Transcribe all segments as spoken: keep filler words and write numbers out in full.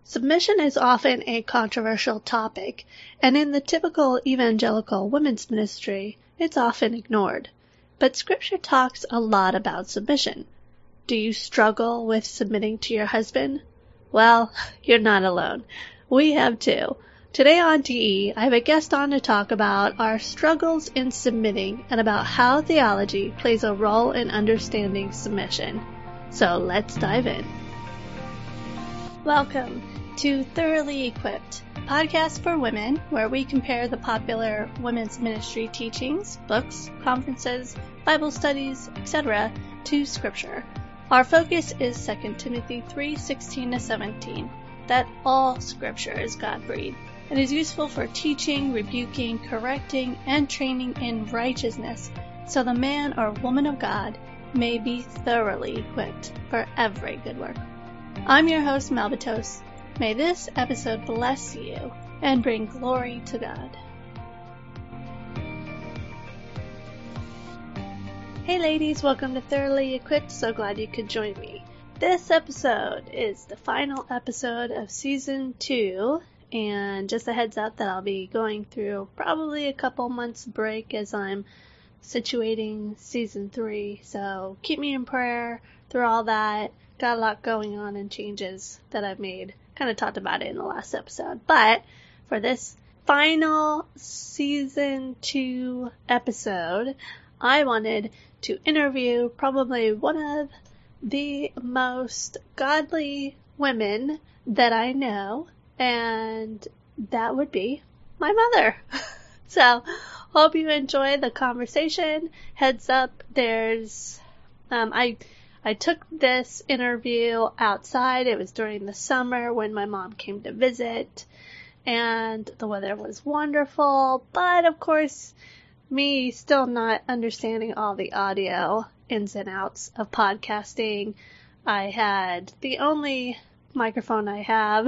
Submission is often a controversial topic, and in the typical evangelical women's ministry, it's often ignored. But Scripture talks a lot about submission. Do you struggle with submitting to your husband? Well, you're not alone. We have too. Today on T E, I have a guest on to talk about our struggles in submitting and about how theology plays a role in understanding submission. So let's dive in. Welcome to Thoroughly Equipped, a podcast for women where we compare the popular women's ministry teachings, books, conferences, Bible studies, et cetera to Scripture. Our focus is Second Timothy three sixteen to seventeen, that all Scripture is God-breathed and is useful for teaching, rebuking, correcting, and training in righteousness, so the man or woman of God may be thoroughly equipped for every good work. I'm your host, Malbatos. May this episode bless you and bring glory to God. Hey ladies, welcome to Thoroughly Equipped. So glad you could join me. This episode is the final episode of season two, and just a heads up that I'll be going through probably a couple months break as I'm situating season three. So keep me in prayer through all that. Got a lot going on and changes that I've made. Kind of talked about it in the last episode. But for this final season two episode, I wanted to interview probably one of the most godly women that I know, and that would be my mother. So, hope you enjoy the conversation. Heads up, there's, um, I, I took this interview outside. It was during the summer when my mom came to visit, and the weather was wonderful, but of course, me still not understanding all the audio ins and outs of podcasting. I had the only microphone I have,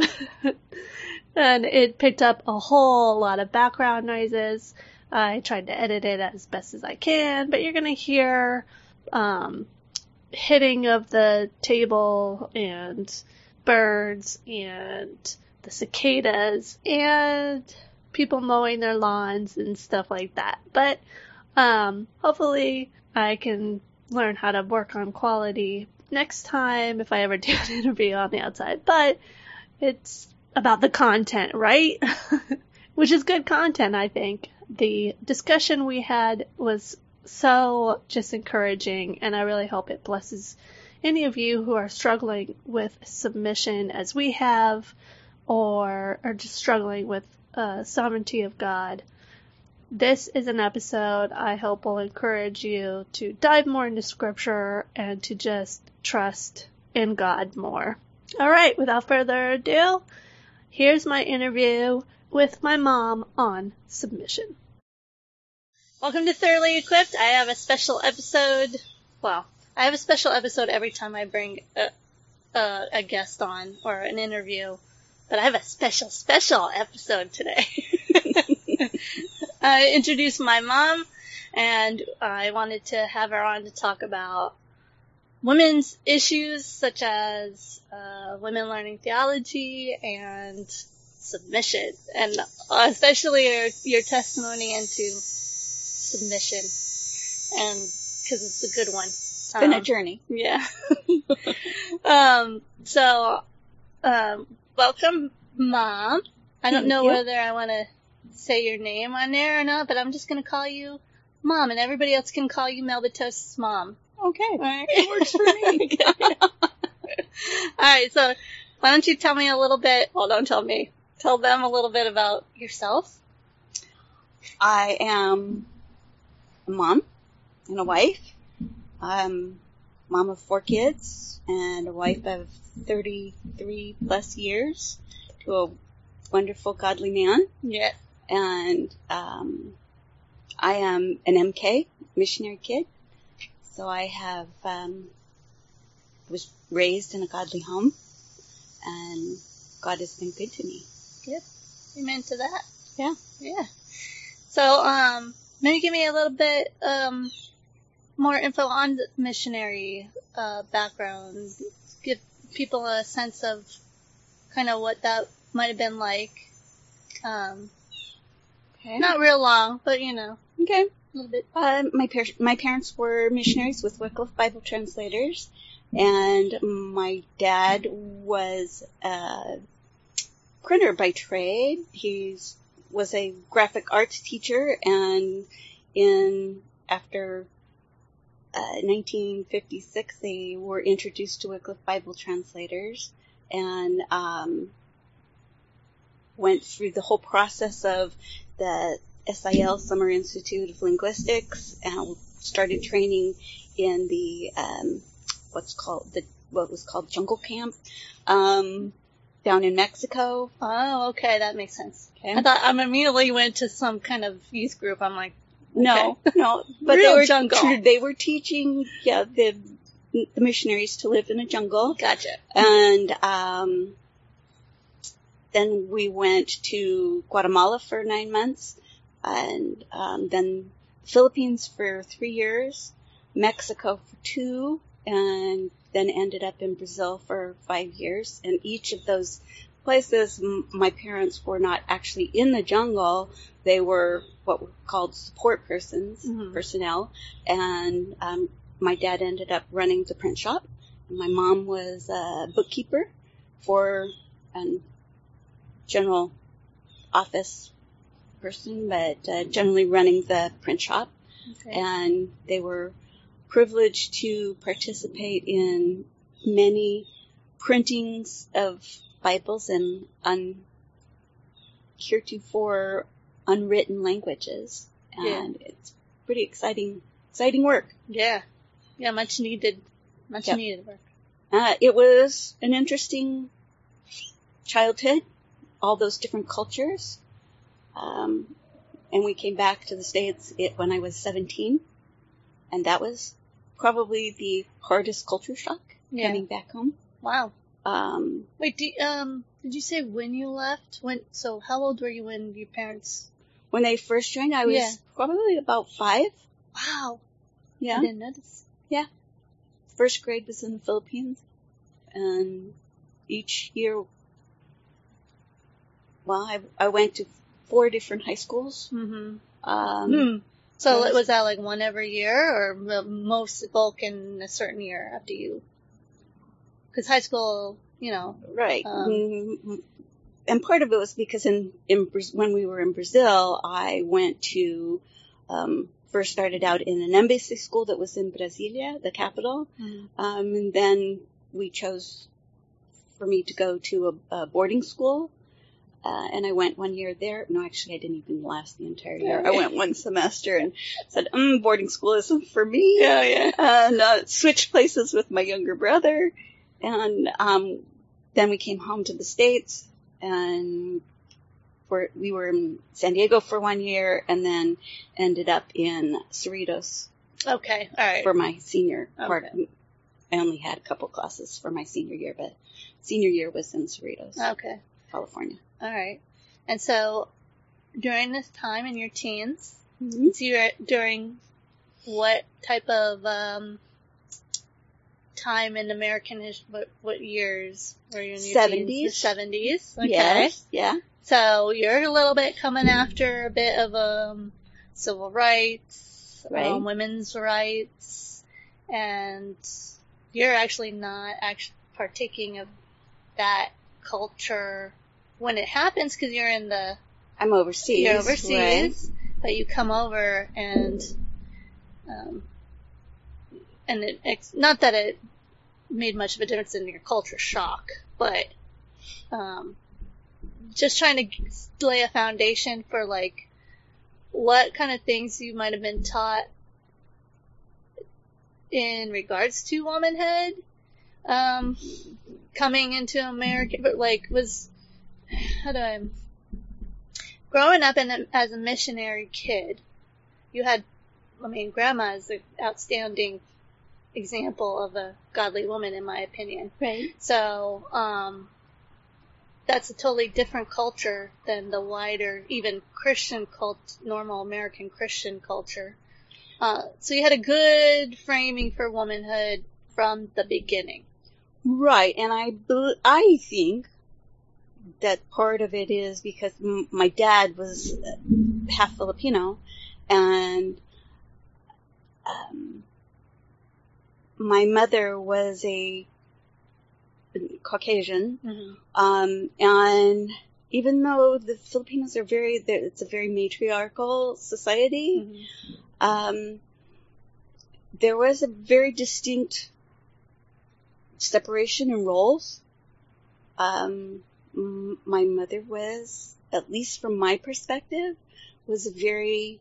and it picked up a whole lot of background noises. I tried to edit it as best as I can, but you're going to hear um, hitting of the table and birds and the cicadas and people mowing their lawns and stuff like that. But um, hopefully I can learn how to work on quality next time if I ever do an interview on the outside. But it's about the content, right? Which is good content, I think. The discussion we had was so just encouraging, and I really hope it blesses any of you who are struggling with submission as we have, or are just struggling with uh, sovereignty of God. This is an episode I hope will encourage you to dive more into Scripture and to just trust in God more. All right, without further ado, here's my interview with my mom on submission. Welcome to Thoroughly Equipped. I have a special episode. Well, I have a special episode every time I bring a, a, a guest on or an interview, but I have a special, special episode today. I introduced my mom, and I wanted to have her on to talk about women's issues such as uh, women learning theology and submission, and especially your, your testimony into submission, and because it's a good one. It's been um, a journey. Yeah. um. So, um, welcome, Mom. I don't Thank know you. whether I want to say your name on there or not, but I'm just going to call you Mom, and everybody else can call you Melbatos's mom. Okay. All right. It works for me. Okay. All right. So, why don't you tell me a little bit? Well, don't tell me. Tell them a little bit about yourself. I am a mom and a wife. I'm mom of four kids and a wife of thirty-three plus years to a wonderful, godly man. Yeah. And um, I am an M K, missionary kid. So I have um, was raised in a godly home, and God has been good to me. Good. Amen to that. Yeah. Yeah. So, um, maybe give me a little bit, um, more info on the missionary, uh, background. Give people a sense of kind of what that might have been like. Um, Okay. not real long, but you know, Okay. a little bit. Uh, my par- my parents were missionaries with Wycliffe Bible Translators, and my dad was a printer by trade. He was a graphic arts teacher, and in after uh, nineteen fifty-six, they were introduced to Wycliffe Bible Translators, and um, went through the whole process of the S I L, Summer Institute of Linguistics, and started training in the um, what's called the what was called Jungle Camp um, down in Mexico. Oh, okay, that makes sense. Okay. I thought I immediately went to some kind of youth group. I'm like, okay. No, no, but Real they were jungle. they were teaching yeah the the missionaries to live in a jungle. Gotcha. And um, then we went to Guatemala for nine months, and um, then Philippines for three years, Mexico for two, and then ended up in Brazil for five years. And each of those places, m- my parents were not actually in the jungle. They were what were called support persons, Mhm. personnel, and um, my dad ended up running the print shop. My mom was a bookkeeper for a general office person, but uh, generally running the print shop. Okay. And they were privileged to participate in many printings of Bibles in un- heretofore unwritten languages. And Yeah. it's pretty exciting, exciting work. Yeah. Yeah, much needed, much Yep. needed work. Uh, it was an interesting childhood, all those different cultures. Um, and we came back to the States it, when I was seventeen. And that was probably the hardest culture shock, Yeah. coming back home. Wow. Um, Wait, do, um, did you say when you left? When? So how old were you when your parents? when they first joined, I was Yeah. probably about five. Wow. Yeah. I didn't notice. First grade was in the Philippines. And each year, well, I, I went to four different high schools. Mm-hmm. Um, Hmm. So was- was that like one every year, or the most bulk in a certain year after you? Because high school, you know. Right. Um, Mm, and part of it was because in, in Braz- when we were in Brazil, I went to, um, first started out in an embassy school that was in Brasilia, the capital. Mhm. Um, and then we chose for me to go to a, a boarding school. Uh, and I went one year there. No, actually, I didn't even last the entire year. I went one semester and said, mm, boarding school isn't for me. Yeah, yeah. And uh, switched places with my younger brother. And um, then we came home to the States, and for, we were in San Diego for one year, and then ended up in Cerritos Okay, all right. for my senior part. Okay. I only had a couple classes for my senior year, but senior year was in Cerritos, Okay, California. all right. And so during this time in your teens, Mm-hmm. so you're during what type of um, time in American history? What, what years were you in your seventies. teens? The seventies. Okay. Yes, yeah. So you're a little bit coming after a bit of um, civil rights, Right. um, women's rights, and you're actually not actually partaking of that culture when it happens because you're in the I'm overseas. you're overseas, Right. but you come over and um, and it it's not that it made much of a difference in your culture shock, but um, just trying to lay a foundation for like what kind of things you might have been taught in regards to womanhood um, coming into America, but like was how do I growing up in a, as a missionary kid, you had, I mean, grandma is an outstanding example of a godly woman, in my opinion. Right. So, um, that's a totally different culture than the wider, even Christian cult, normal American Christian culture. Uh, so you had a good framing for womanhood from the beginning. Right, and I, bel- I think that part of it is because m- my dad was half Filipino, and um, my mother was a Caucasian, Mm-hmm. um, and even though the Filipinos are very, it's a very matriarchal society, Mm-hmm. um, there was a very distinct separation in roles. Um, m- my mother was, at least from my perspective, was a very,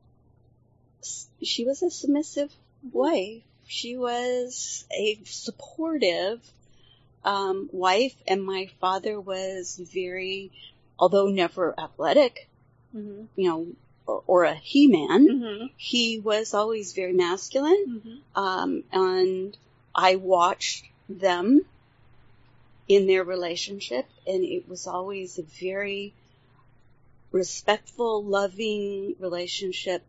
she was a submissive wife. She was a supportive um, wife, and my father was very, although never athletic, Mm-hmm. you know, or, or a he-man, Mm-hmm. he was always very masculine, Mm-hmm. um, and I watched them in their relationship, and it was always a very respectful, loving relationship,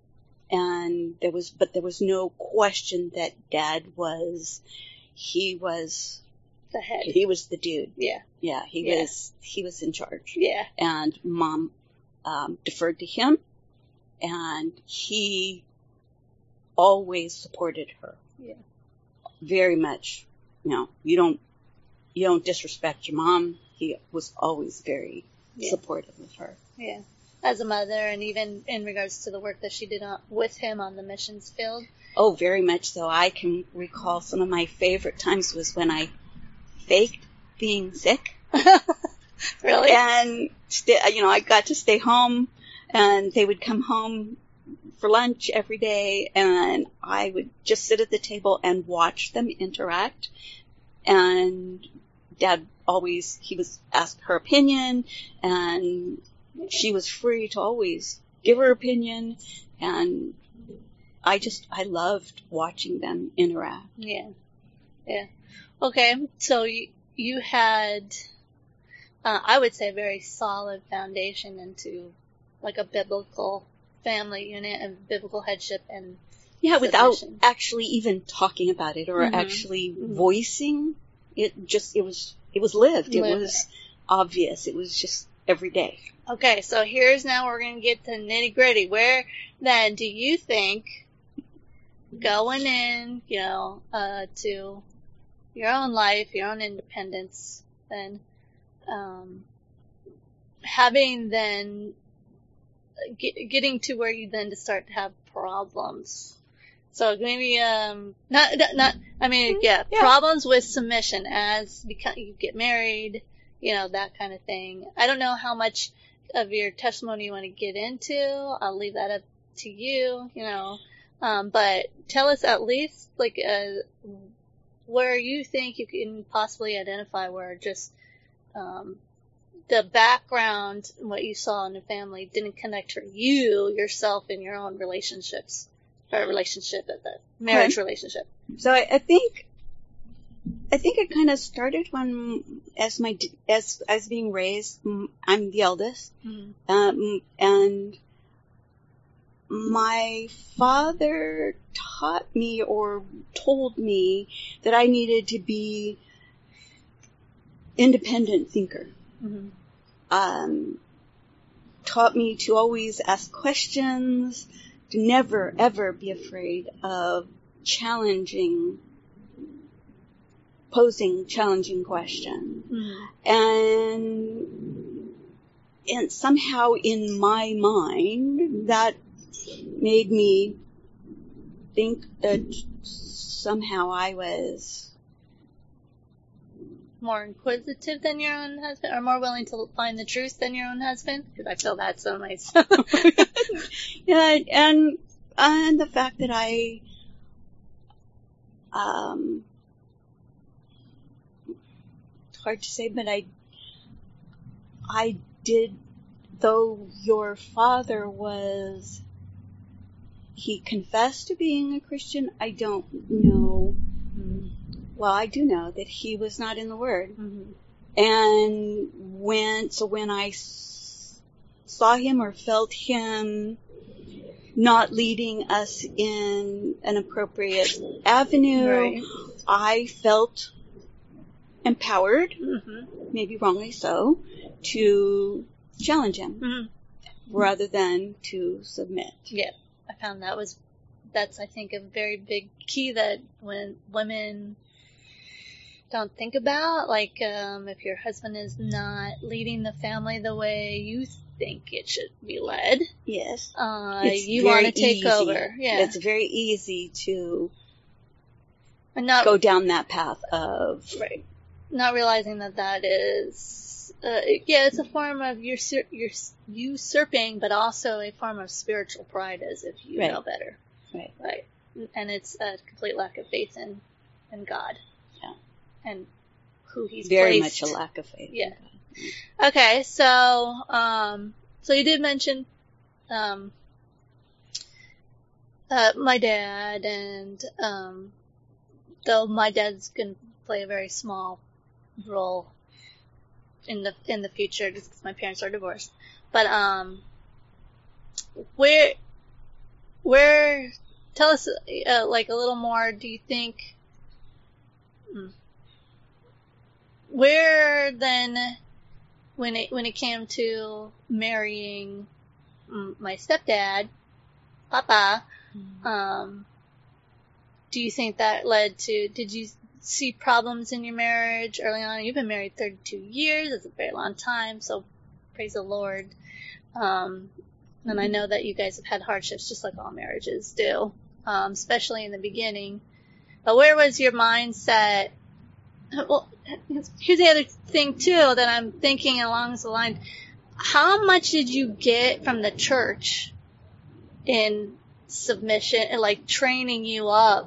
and there was, but there was no question that Dad was, he was The head. He was the dude. Yeah. Yeah, he Yeah. was, he was in charge. Yeah. And Mom, um, deferred to him, and he always supported her. Yeah. Very much. You know, you don't, you don't disrespect your mom. He was always very Yeah. supportive of her. Yeah. As a mother, and even in regards to the work that she did on, with him on the missions field. Oh, very much so. I can recall some of my favorite times was when I faked being sick. Really? And, st- you know, I got to stay home, and they would come home for lunch every day, and I would just sit at the table and watch them interact. And Dad always, he was asked her opinion, and she was free to always give her opinion, and I just, I loved watching them interact. Yeah. Yeah. Okay, so you, you had, uh, I would say, a very solid foundation into, like, a biblical family unit and biblical headship and Yeah, without submission. actually even talking about it or Mhm. actually Mhm. voicing it. Just, it was, it was lived. It Lived. was obvious. It was just every day. Okay, so here's now we're going to get to nitty gritty. Where then do you think going in, you know, uh, to your own life, your own independence, then, um, having then, get, getting to where you then to start to have problems. So maybe, um, not, not, I mean, yeah, Yeah. problems with submission as become, you get married, you know, that kind of thing. I don't know how much of your testimony you want to get into. I'll leave that up to you, you know, um, but tell us at least, like, uh, where you think you can possibly identify where just, um, the background and what you saw in the family didn't connect for you, yourself, in your own relationships, or relationship, at the marriage Okay. relationship. So I, I think, I think it kind of started when, as my, as, as being raised, mm, I'm the eldest, Mm-hmm. um, and my father taught me or told me that I needed to be independent thinker. Mm-hmm. Um, taught me to always ask questions, to never, ever be afraid of challenging, posing challenging questions. Mm-hmm. And, and somehow in my mind, that made me think that somehow I was More inquisitive than your own husband, or more willing to find the truth than your own husband? Because I feel that so nice. yeah, and and the fact that I um it's hard to say, but I I did, though your father was, he confessed to being a Christian, I don't know. Mm-hmm. Well, I do know that he was not in the Word. Mm-hmm. And when, so when I s- saw him or felt him not leading us in an appropriate avenue, Right. I felt empowered, Mm-hmm. maybe wrongly so, to challenge him Mm-hmm. rather than to submit. Yeah, I found that was, that's, I think, a very big key that when women don't think about, like, um, if your husband is not leading the family the way you think it should be led, Yes. uh, It's you very want to take easy. over. Yeah. It's very easy to And not, go down that path of, right, not realizing that that is, uh, yeah, it's a form of usur- us- usurping, but also a form of spiritual pride, as if you Right. know better. Right. Right. And it's a complete lack of faith in, in God. Yeah. And who He's very placed. much a lack of faith. Yeah. Okay, so, um, so you did mention, um, uh, my dad, and, um, though my dad's gonna play a very small role in the, in the future, just because my parents are divorced. But, um, where, where, tell us, uh, like, a little more, do you think, hmm, where then, when it when it came to marrying mm, my stepdad, Papa, um, do you think that led to? Did you see problems in your marriage early on? You've been married thirty-two years. That's a very long time. So praise the Lord. Um, and I know that you guys have had hardships, just like all marriages do, um, especially in the beginning. But where was your mindset? Well, here's the other thing, too, that I'm thinking along the line. How much did you get from the church in submission and, like, training you up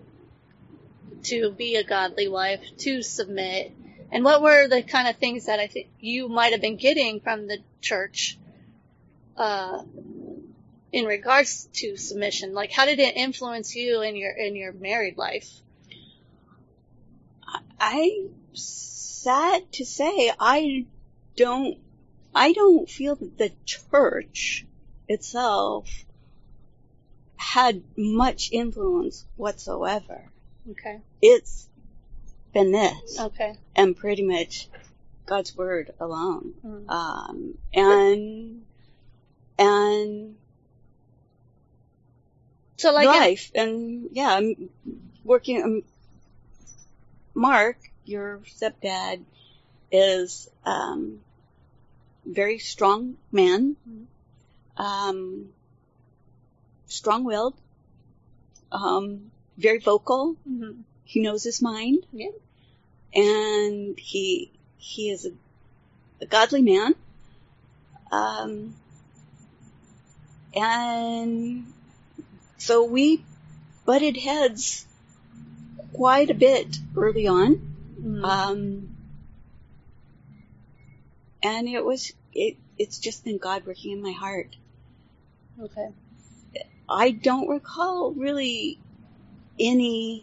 to be a godly wife, to submit? And what were the kind of things that I think you might have been getting from the church uh, in regards to submission? Like, how did it influence you in your in your married life? I, sad to say, I don't, I don't feel that the church itself had much influence whatsoever. Okay. It's been this. Okay. And pretty much God's word alone. Mm. Um, and, and so like life. In, and yeah, I'm working, um, Mark, your stepdad, is um very strong man, um, strong-willed, um, very vocal. Mm-hmm. He knows his mind, Yeah. and he he is a, a godly man, um, and so we butted heads quite a bit early on. Mm. Um, and it was, it, it's just been God working in my heart. Okay. I don't recall really any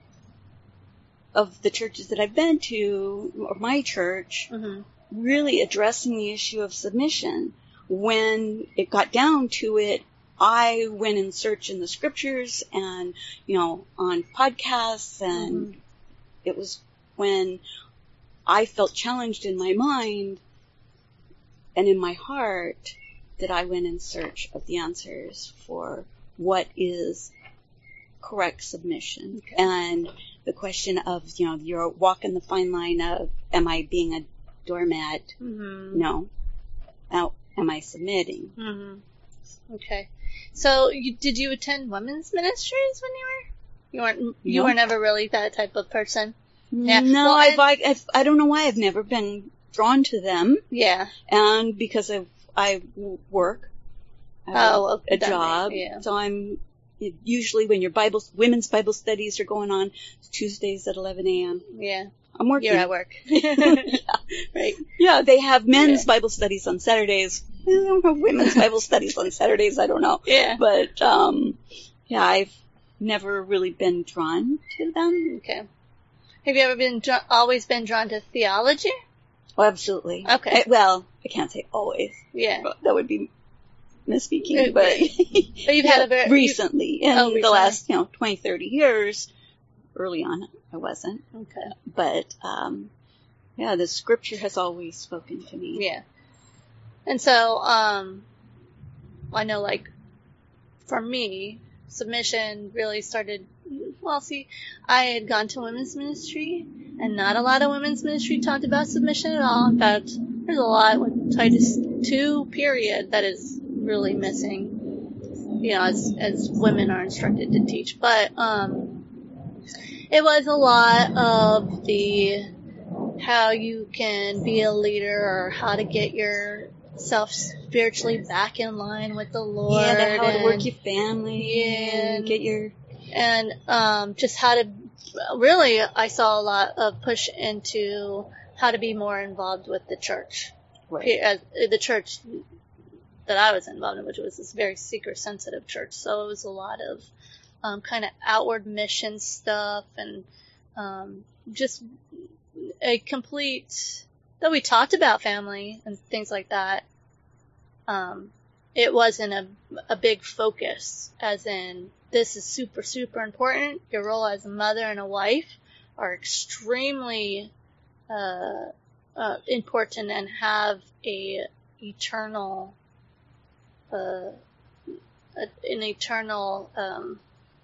of the churches that I've been to, or my church, Mm-hmm. really addressing the issue of submission. When it got down to it, I went and searched in the scriptures and, you know, on podcasts, and Mm-hmm. it was when I felt challenged in my mind and in my heart that I went in search of the answers for what is correct submission. Okay. And the question of, you know, you're walking the fine line of, am I being a doormat? Mm-hmm. No. Now, am I submitting? Mm-hmm. Okay. So, you, did you attend women's ministries when you were? You weren't. You No. were never really that type of person. Yeah. No, Well, I've, and- I, I've, I don't know why I've never been drawn to them. Yeah. And because of, I work. I have Oh, a, okay, a that job. may- yeah. So I'm, usually when your Bible, women's Bible studies are going on, it's Tuesdays at eleven a.m. Yeah. I'm working. You're at work. yeah. Right. Yeah, they have men's Yeah. Bible studies on Saturdays. They don't have women's Bible studies on Saturdays, I don't know. Yeah. But, um, yeah, I've never really been drawn to them. Okay. Have you ever been dra- always been drawn to theology? Oh, absolutely. Okay. I, well, I can't say always. Yeah. That would be misspeaking, Right, but, But you've had a very recently, in Oh, the recently. last, you know, twenty, thirty years, early on, I wasn't. Okay. But, um, Yeah, the scripture has always spoken to me. Yeah. And so, um, I know, like, for me, submission really started, well, see, I had gone to women's ministry, and not a lot of women's ministry talked about submission at all. In fact, there's a lot with Titus two, period, that is really missing, you know, as, as women are instructed to teach. But, um, it was a lot of the, how you can be a leader, or how to get yourself spiritually back in line with the Lord. Yeah, the how and, to work your family yeah, and get your... And um, just how to, really, I saw a lot of push into how to be more involved with the church. Right. As, the church that I was involved in, which was this very seeker-sensitive church. So it was a lot of um, kind of outward mission stuff, and um, just a complete, though we talked about family and things like that, um, it wasn't a, a big focus, as in, this is super, super important. Your role as a mother and a wife are extremely uh, uh, important, and have a eternal, uh, a, an eternal, um,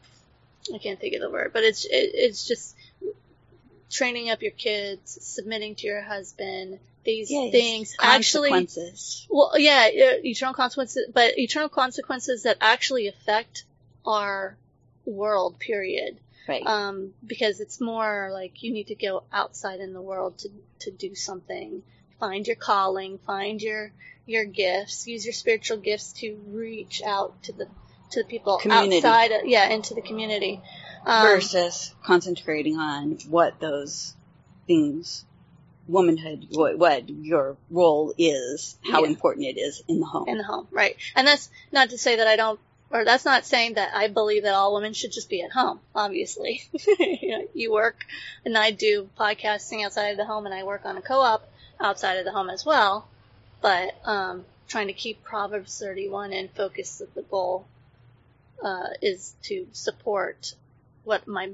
I can't think of the word, but it's, it, it's just training up your kids, submitting to your husband, these yes, things consequences. actually, well, yeah, eternal consequences, but eternal consequences that actually affect our world, period. Right. Um, because it's more like you need to go outside in the world to, to do something. Find your calling, find your, your gifts, use your spiritual gifts to reach out to the, to the people community. outside, of, yeah, into the community. Um, versus concentrating on what those things, womanhood, what, what your role is, how yeah. important it is in the home. In the home, right. And that's not to say that I don't, or that's not saying that I believe that all women should just be at home, obviously. you know, you work, and I do podcasting outside of the home, and I work on a co-op outside of the home as well. But um, trying to keep Proverbs thirty-one in focus of the goal uh, is to support what my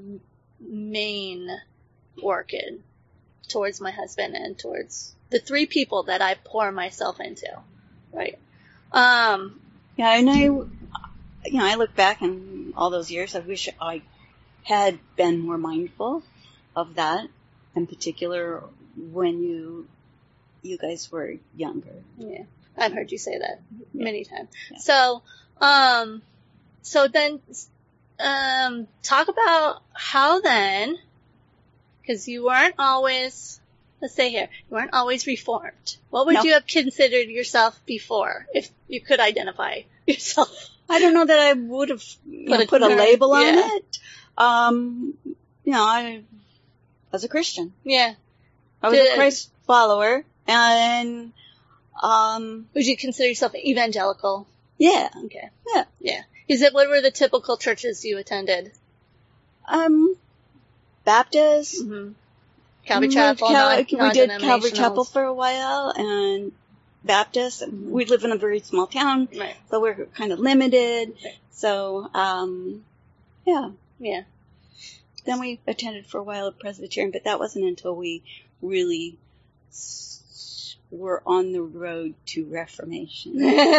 main work in towards my husband and towards the three people that I pour myself into, right? Um, yeah, and I, you know, I look back in all those years, I wish I had been more mindful of that, in particular when you, you guys were younger. Yeah, I've heard you say that yeah. many times. Yeah. So, um, so then, Um, talk about how then, because you weren't always, let's say here, you weren't always reformed. What would no. you have considered yourself before, if you could identify yourself? I don't know that I would have you know, a, put a label on yeah. it. Um, you know, I was a Christian. Yeah. I was Did, a Christ follower, and, um. would you consider yourself evangelical? Yeah. Okay. Yeah. Yeah. Is it, what were the typical churches you attended? Um, Baptist. Mm-hmm. Calvary Chapel. Cal- non- we did Calvary Chapel for a while, and Baptist. Mm-hmm. We live in a very small town, right. so we're kind of limited. Right. So, um, yeah. Yeah. Then we attended for a while at Presbyterian, but that wasn't until we really s- were on the road to Reformation.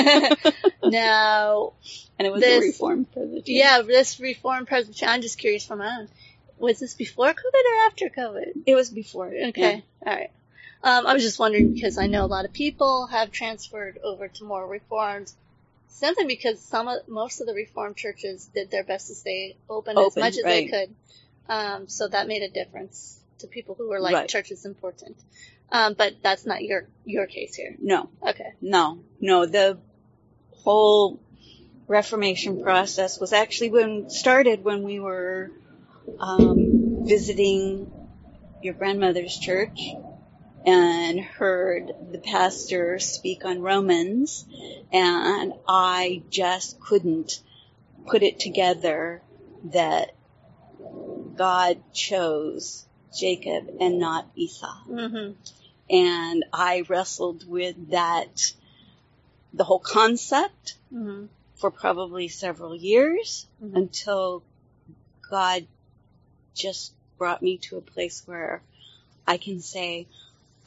Now, and it was this, a Reformed Presbyterian. Yeah, this Reformed Presbyterian. I'm just curious for my own. Was this before COVID or after COVID? It was before. Okay, yeah. All right. Um, I was just wondering because I know a lot of people have transferred over to more Reformed, simply because some of, most of the Reformed churches did their best to stay open, open as much as right. they could. Um, so that made a difference to people who were like, right. church is important. Um, but that's not your, your case here. No. Okay. No. No, the whole Reformation process was actually when started when we were um, visiting your grandmother's church and heard the pastor speak on Romans, and I just couldn't put it together that God chose Jacob and not Esau. Mm-hmm. And I wrestled with that, the whole concept, mm-hmm. for probably several years, mm-hmm. until God just brought me to a place where I can say,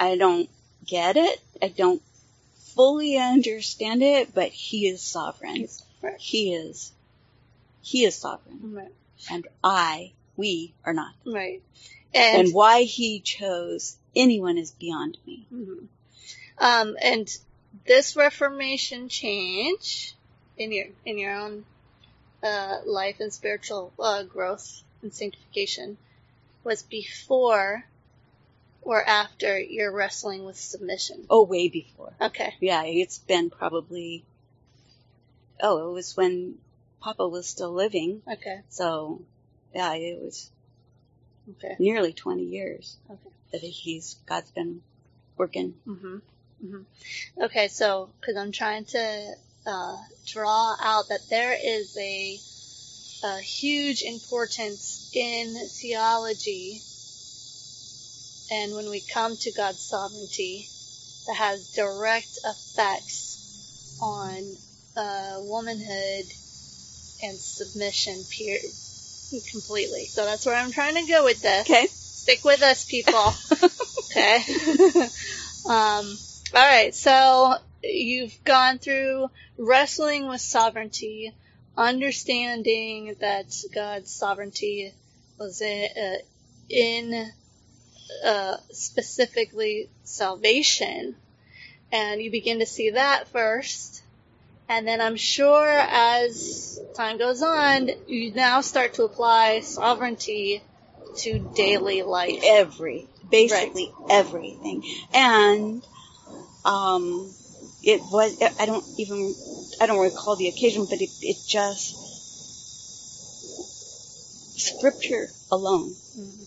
I don't get it. I don't fully understand it, but he is sovereign. Right. He is, he is sovereign. Right. And I, we are not. Right. And, And, why he chose anyone is beyond me. mhm. um, and this Reformation change in your, in your own, uh, life and spiritual, uh, growth and sanctification was before or after your wrestling with submission? Oh, way before. Okay. Yeah, it's been probably, oh, it was when Papa was still living. Okay. So, yeah, it was Okay. nearly twenty years Okay. that he's, God's been working. Mhm. Mhm. Okay, so because I'm trying to uh, draw out that there is a, a huge importance in theology, and when we come to God's sovereignty, that has direct effects on uh, womanhood and submission, period, completely. So that's where I'm trying to go with this. Okay. Stick with us, people. Okay. um, all right. So you've gone through wrestling with sovereignty, understanding that God's sovereignty was in, uh, in uh, specifically salvation, and you begin to see that first. And then I'm sure as time goes on, you now start to apply sovereignty to daily life. Every, basically right. everything. And, um, it was, I don't even, I don't recall the occasion, but it, it just, scripture alone. Mm-hmm.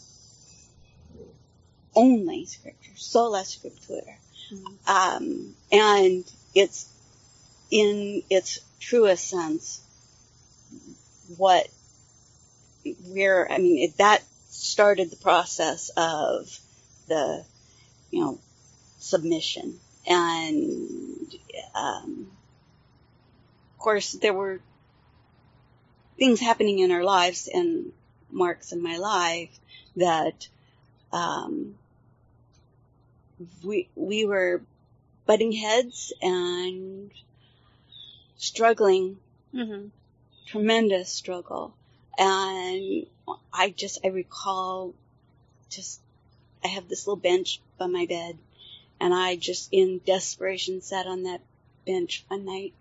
Only scripture. Sola scriptura. Mm-hmm. Um, and it's, in its truest sense, what we're, I mean, it, that started the process of the, you know, submission. And, um, of course, there were things happening in our lives, and Mark's in my life, that, um, we, we were butting heads and struggling, mm-hmm. tremendous struggle. And I just, I recall just, I have this little bench by my bed, and I just in desperation sat on that bench one night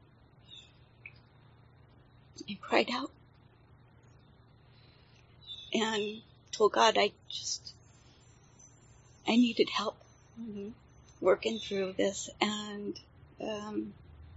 and cried out and told God I just, I needed help mm-hmm. working through this. And, um,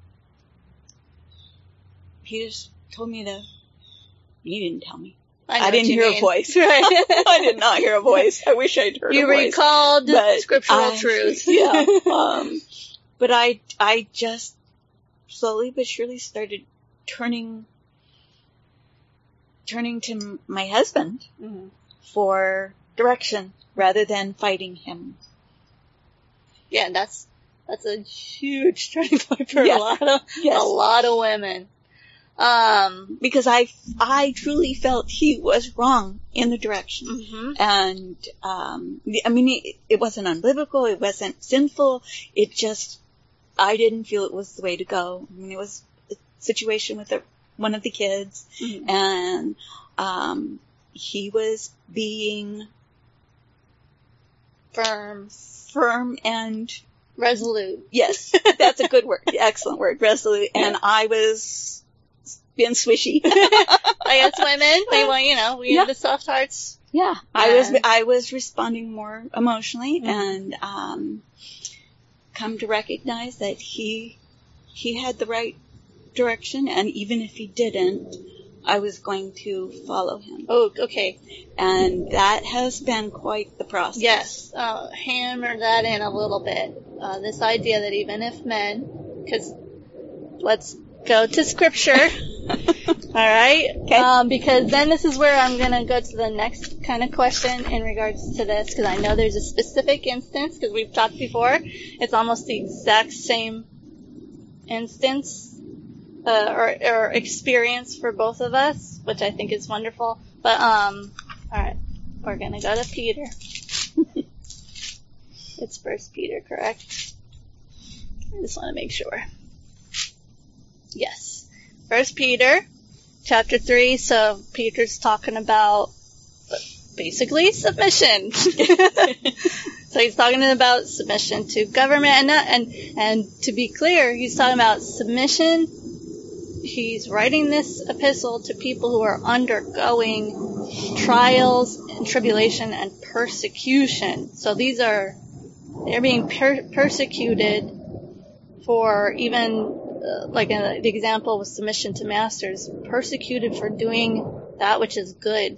he just told me to, you didn't tell me. I, I didn't hear mean. a voice. Right. I did not hear a voice. I wish I'd heard you a voice. You recalled scriptural I, truth. Yeah. Um, but I, I just slowly but surely started turning, turning to my husband mm-hmm. for direction rather than fighting him. Yeah, that's, that's a huge turning point for yes. a lot of, yes. a lot of women. Um, because I, I truly felt he was wrong in the direction. Mm-hmm. And, um, I mean, it, it wasn't unbiblical, it wasn't sinful, it just, I didn't feel it was the way to go. I mean, it was a situation with a, one of the kids, mm-hmm. and, um, he was being firm, firm and resolute. Yes, that's a good word. Excellent word, resolute. And I was being swishy. I guess women, they want, you know, we yeah. have the soft hearts. Yeah, I was, I was responding more emotionally, mm-hmm. and, um, come to recognize that he, he had the right direction, and even if he didn't, I was going to follow him. Oh, okay. And that has been quite the process. Yes, uh, hammer that in a little bit. Uh, this idea that even if men, because let's go to scripture. All right. Okay. Um, because then this is where I'm going to go to the next kind of question in regards to this, because I know there's a specific instance, because we've talked before. It's almost the exact same instance, uh, or, or experience for both of us, which I think is wonderful. But, um, all right. We're going to go to Peter. It's First Peter, correct? I just want to make sure. Yes. First Peter, chapter three. So Peter's talking about basically submission. So he's talking about submission to government, and not, and and to be clear, he's talking about submission. He's writing this epistle to people who are undergoing trials and tribulation and persecution. So these are, they're being per- persecuted for even, uh, like uh, the example was submission to masters, persecuted for doing that which is good.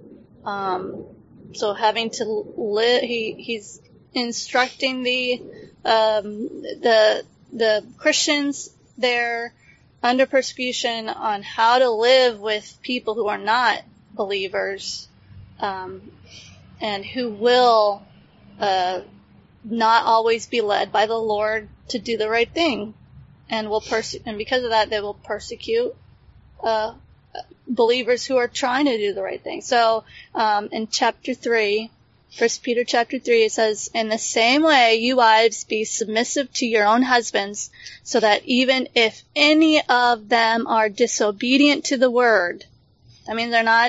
Um, so having to live, he, he's instructing the, um, the, the Christians there under persecution on how to live with people who are not believers, um, and who will, uh, not always be led by the Lord to do the right thing, and will perse- and because of that, they will persecute, uh, believers who are trying to do the right thing. So, um, in chapter three, First Peter chapter three, it says, "In the same way, you wives, be submissive to your own husbands, so that even if any of them are disobedient to the word," that means they're not,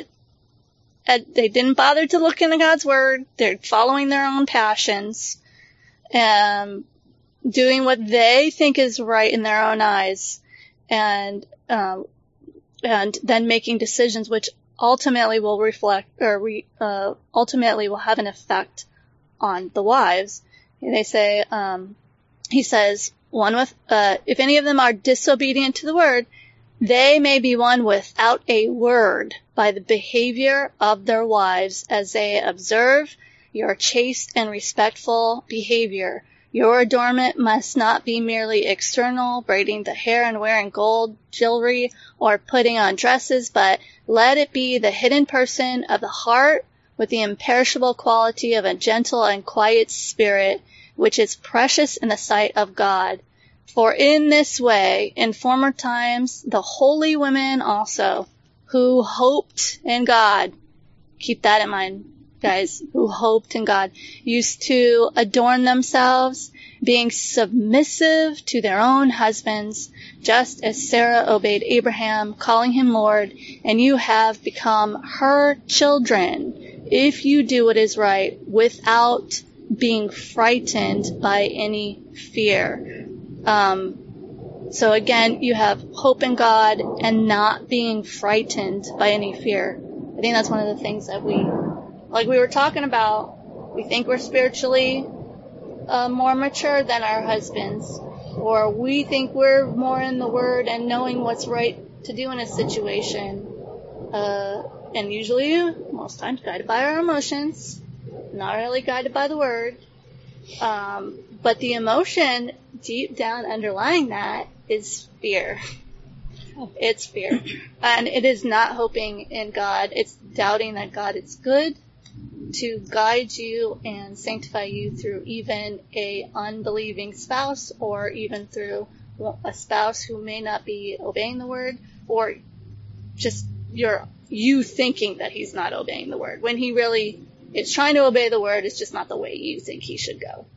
they didn't bother to look into God's word, they're following their own passions, um, doing what they think is right in their own eyes, and, um, and then making decisions which ultimately will reflect, or re, uh, ultimately will have an effect on the wives. And they say, um, he says, one with, uh, if any of them are disobedient to the word, they may be won without a word by the behavior of their wives as they observe your chaste and respectful behavior. Your adornment must not be merely external, braiding the hair and wearing gold jewelry or putting on dresses, but let it be the hidden person of the heart with the imperishable quality of a gentle and quiet spirit, which is precious in the sight of God. For in this way, in former times, the holy women also, who hoped in God, keep that in mind, guys, who hoped in God, used to adorn themselves, being submissive to their own husbands, just as Sarah obeyed Abraham, calling him Lord, and you have become her children, if you do what is right, without being frightened by any fear. Um, so again, you have hope in God and not being frightened by any fear. I think that's one of the things that we, like we were talking about, we think we're spiritually uh, more mature than our husbands, or we think we're more in the Word and knowing what's right to do in a situation, uh, and usually, most times, guided by our emotions, not really guided by the Word, um, but the emotion deep down underlying that is fear. It's fear. And it is not hoping in God. It's doubting that God is good to guide you and sanctify you through even a unbelieving spouse, or even through a spouse who may not be obeying the word, or just your you thinking that he's not obeying the word when he really is trying to obey the word. It's just not the way you think he should go.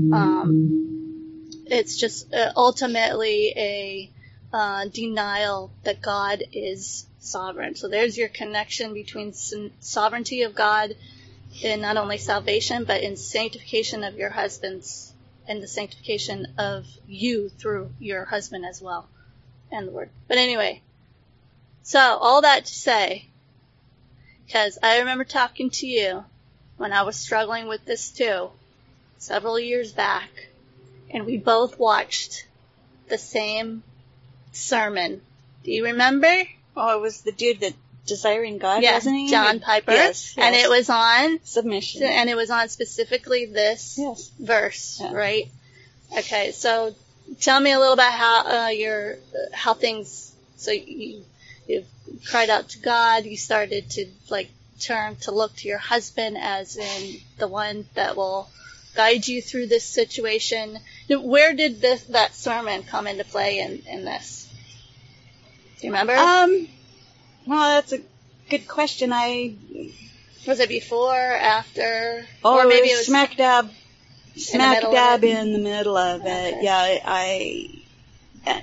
Um, it's just uh, ultimately a uh, denial that God is sovereign. So there's your connection between sovereignty of God in not only salvation, but in sanctification of your husbands, and the sanctification of you through your husband as well, and the word. But anyway, so all that to say, because I remember talking to you when I was struggling with this too, several years back, and we both watched the same sermon. Do you remember? Oh, it was the dude that Desiring God, yeah, wasn't he? John Piper. Yes, yes. And it was on submission. And it was on specifically this yes. verse, yeah. right? Okay, so tell me a little about how uh, your uh, how things. So you you cried out to God. You started to like turn to look to your husband as in the one that will guide you through this situation. Where did this that sermon come into play in in this? Do you remember? Um. Well, that's a good question. I was it before, after, oh, or maybe it was, it was smack dab smack in dab in the middle of it. Okay. Yeah, I, I,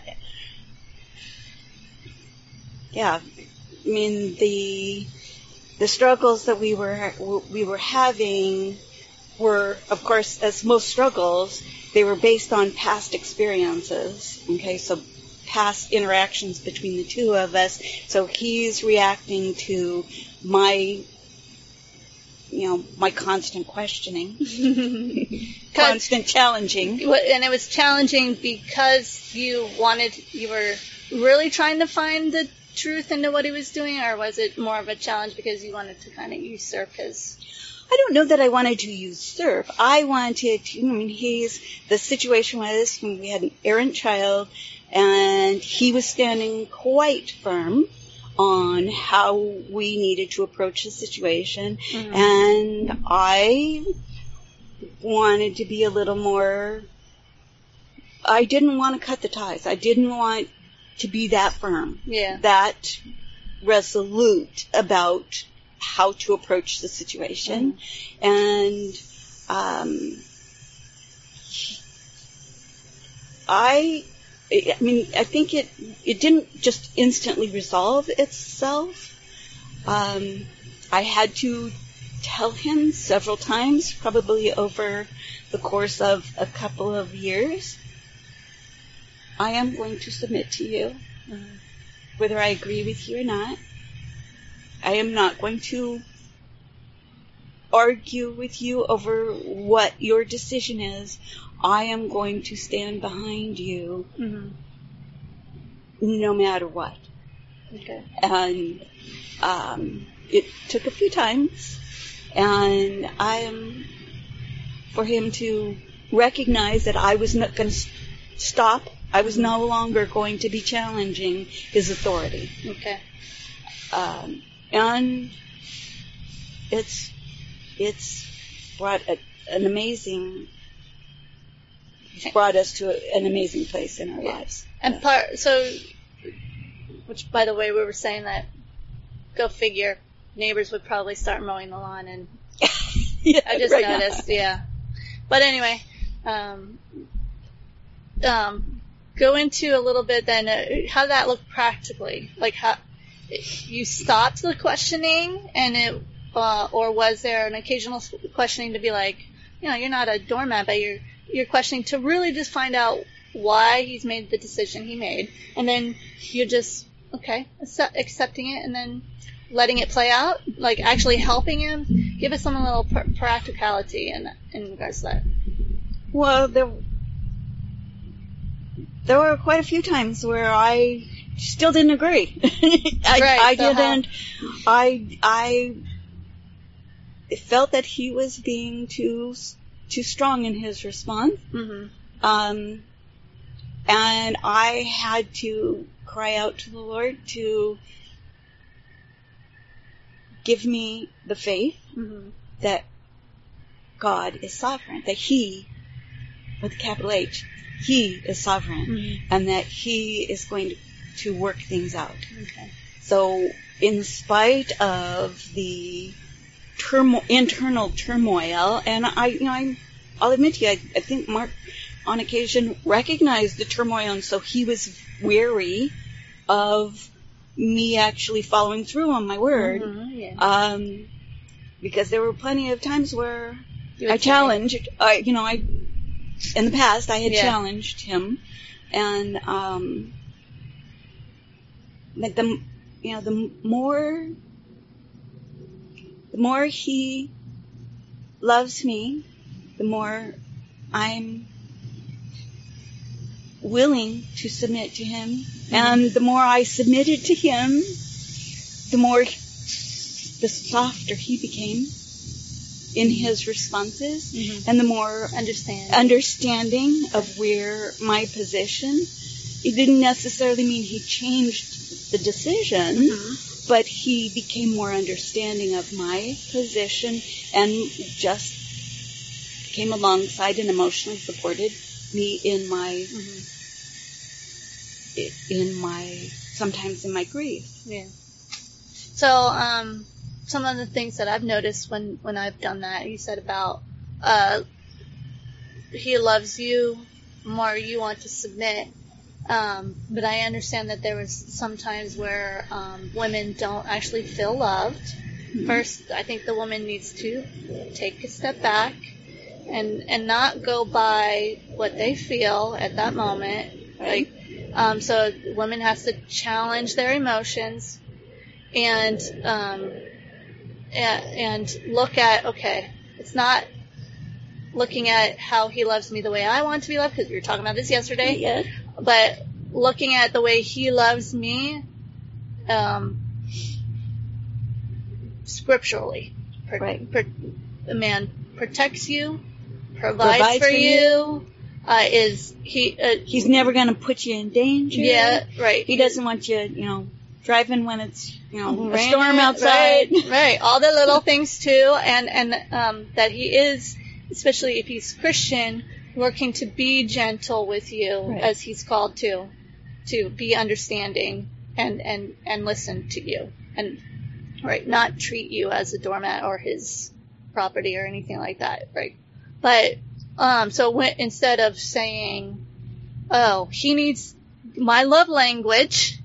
yeah, I mean the the struggles that we were we were having were, of course, as most struggles, they were based on past experiences. Okay, so past interactions between the two of us. So he's reacting to my, you know, my constant questioning, constant challenging. And it was challenging because you wanted, you were really trying to find the truth into what he was doing, or was it more of a challenge because you wanted to kind of usurp his? I don't know that I wanted to usurp. I wanted to, I mean, he's, the situation was when we had an errant child, and he was standing quite firm on how we needed to approach the situation, mm-hmm. and I wanted to be a little more, I didn't want to cut the ties. I didn't want to be that firm, yeah. that resolute about how to approach the situation. Mm-hmm. And um, I, I mean, I think it it didn't just instantly resolve itself. Um, I had to tell him several times, probably over the course of a couple of years, I am going to submit to you, uh, whether I agree with you or not. I am not going to argue with you over what your decision is. I am going to stand behind you, mm-hmm. no matter what. Okay. And um, it took a few times, and I am for him to recognize that I was not going to stop. I was no longer going to be challenging his authority. Okay. Um, and it's it's brought a, an amazing it's brought us to a, an amazing place in our yeah. lives. And part so, which by the way, we were saying that, go figure, neighbors would probably start mowing the lawn, and yeah, I just right noticed, now. yeah. But anyway, um, um, go into a little bit then. Uh, how did that look practically? Like how you stopped the questioning, and it, uh, or was there an occasional questioning to be like, you know, you're not a doormat, but you're you're questioning to really just find out why he's made the decision he made, and then you're just okay, accept, accepting it, and then letting it play out, like actually helping him. Give us some little pr- practicality in in regards to that. Well, there there were quite a few times where I still didn't agree. I, right, I so didn't. How? I I felt that he was being too too strong in his response, mm-hmm. um, and I had to cry out to the Lord to give me the faith mm-hmm. that God is sovereign, that He, with capital H, He is sovereign, mm-hmm. and that He is going to, to work things out. Okay. So, in spite of the turmo- internal turmoil, and I, you know, I, I'll admit to you, I, I think Mark, on occasion, recognized the turmoil, and so he was wary of me actually following through on my word, mm-hmm, yeah. um, because there were plenty of times where You I challenged, I, you know, I, in the past, I had yeah. challenged him, and, um, like the, you know, the more, the more he loves me, the more I'm willing to submit to him, mm-hmm. and the more I submitted to him, the more, the softer he became in his responses, mm-hmm. and the more understanding. understanding of where my position. It didn't necessarily mean he changed the decision, mm-hmm. but he became more understanding of my position and just came alongside and emotionally supported me in my, mm-hmm. in my, sometimes in my grief. Yeah. So, um, some of the things that I've noticed when, when I've done that, you said about, uh, he loves you, the more you want to submit. Um, but I understand that there was some times where um, women don't actually feel loved. Mm-hmm. First, I think the woman needs to take a step back and and not go by what they feel at that moment. Like, um, so women has to challenge their emotions and um, and look at, okay, it's not looking at how he loves me the way I want to be loved, because we were talking about this yesterday. Yeah. But looking at the way he loves me, um, scripturally. Per, right. Per, a man protects you, provides, provides for, for you. you. Uh, is he? Uh, He's never going to put you in danger. Yeah, right. He doesn't want you, you know, driving when it's, you know, Rain, a storm outside. Right, right. All the little things too, and and um, that he is, especially if he's Christian, working to be gentle with you, right, as he's called to, to be understanding and and and listen to you, and right, not treat you as a doormat or his property or anything like that, right? But um, so when, instead of saying, "Oh, he needs my love language,"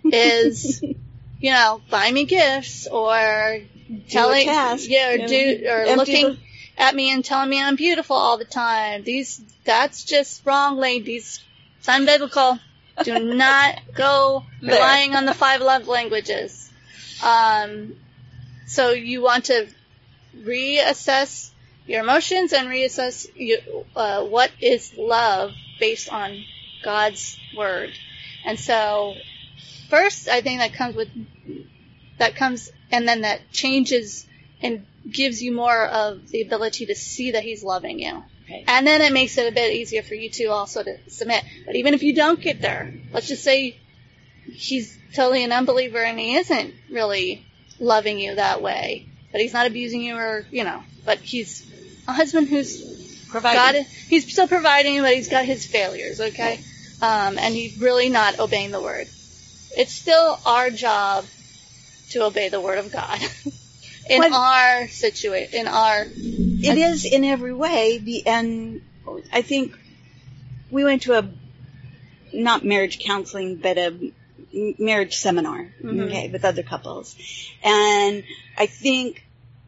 is you know, buy me gifts or telling, yeah, or yeah. do or Empty looking the- at me and telling me I'm beautiful all the time. These that's just wrong, ladies. It's unbiblical. Do not go relying on the five love languages. Um, so you want to reassess your emotions and reassess you, uh, what is love based on God's word. And so first, I think that comes with, that comes, and then that changes and gives you more of the ability to see that he's loving you. Okay. And then it makes it a bit easier for you to also to submit. But even if you don't get there, let's just say he's totally an unbeliever and he isn't really loving you that way, but he's not abusing you or, you know, but he's a husband who's providing. Got it. He's still providing, but he's got his failures, okay? Um, and he's really not obeying the word. It's still our job to obey the word of God in what, our situation, in our... It is in every way, the, and I think we went to a, not marriage counseling, but a marriage seminar, mm-hmm. okay, with other couples. And I think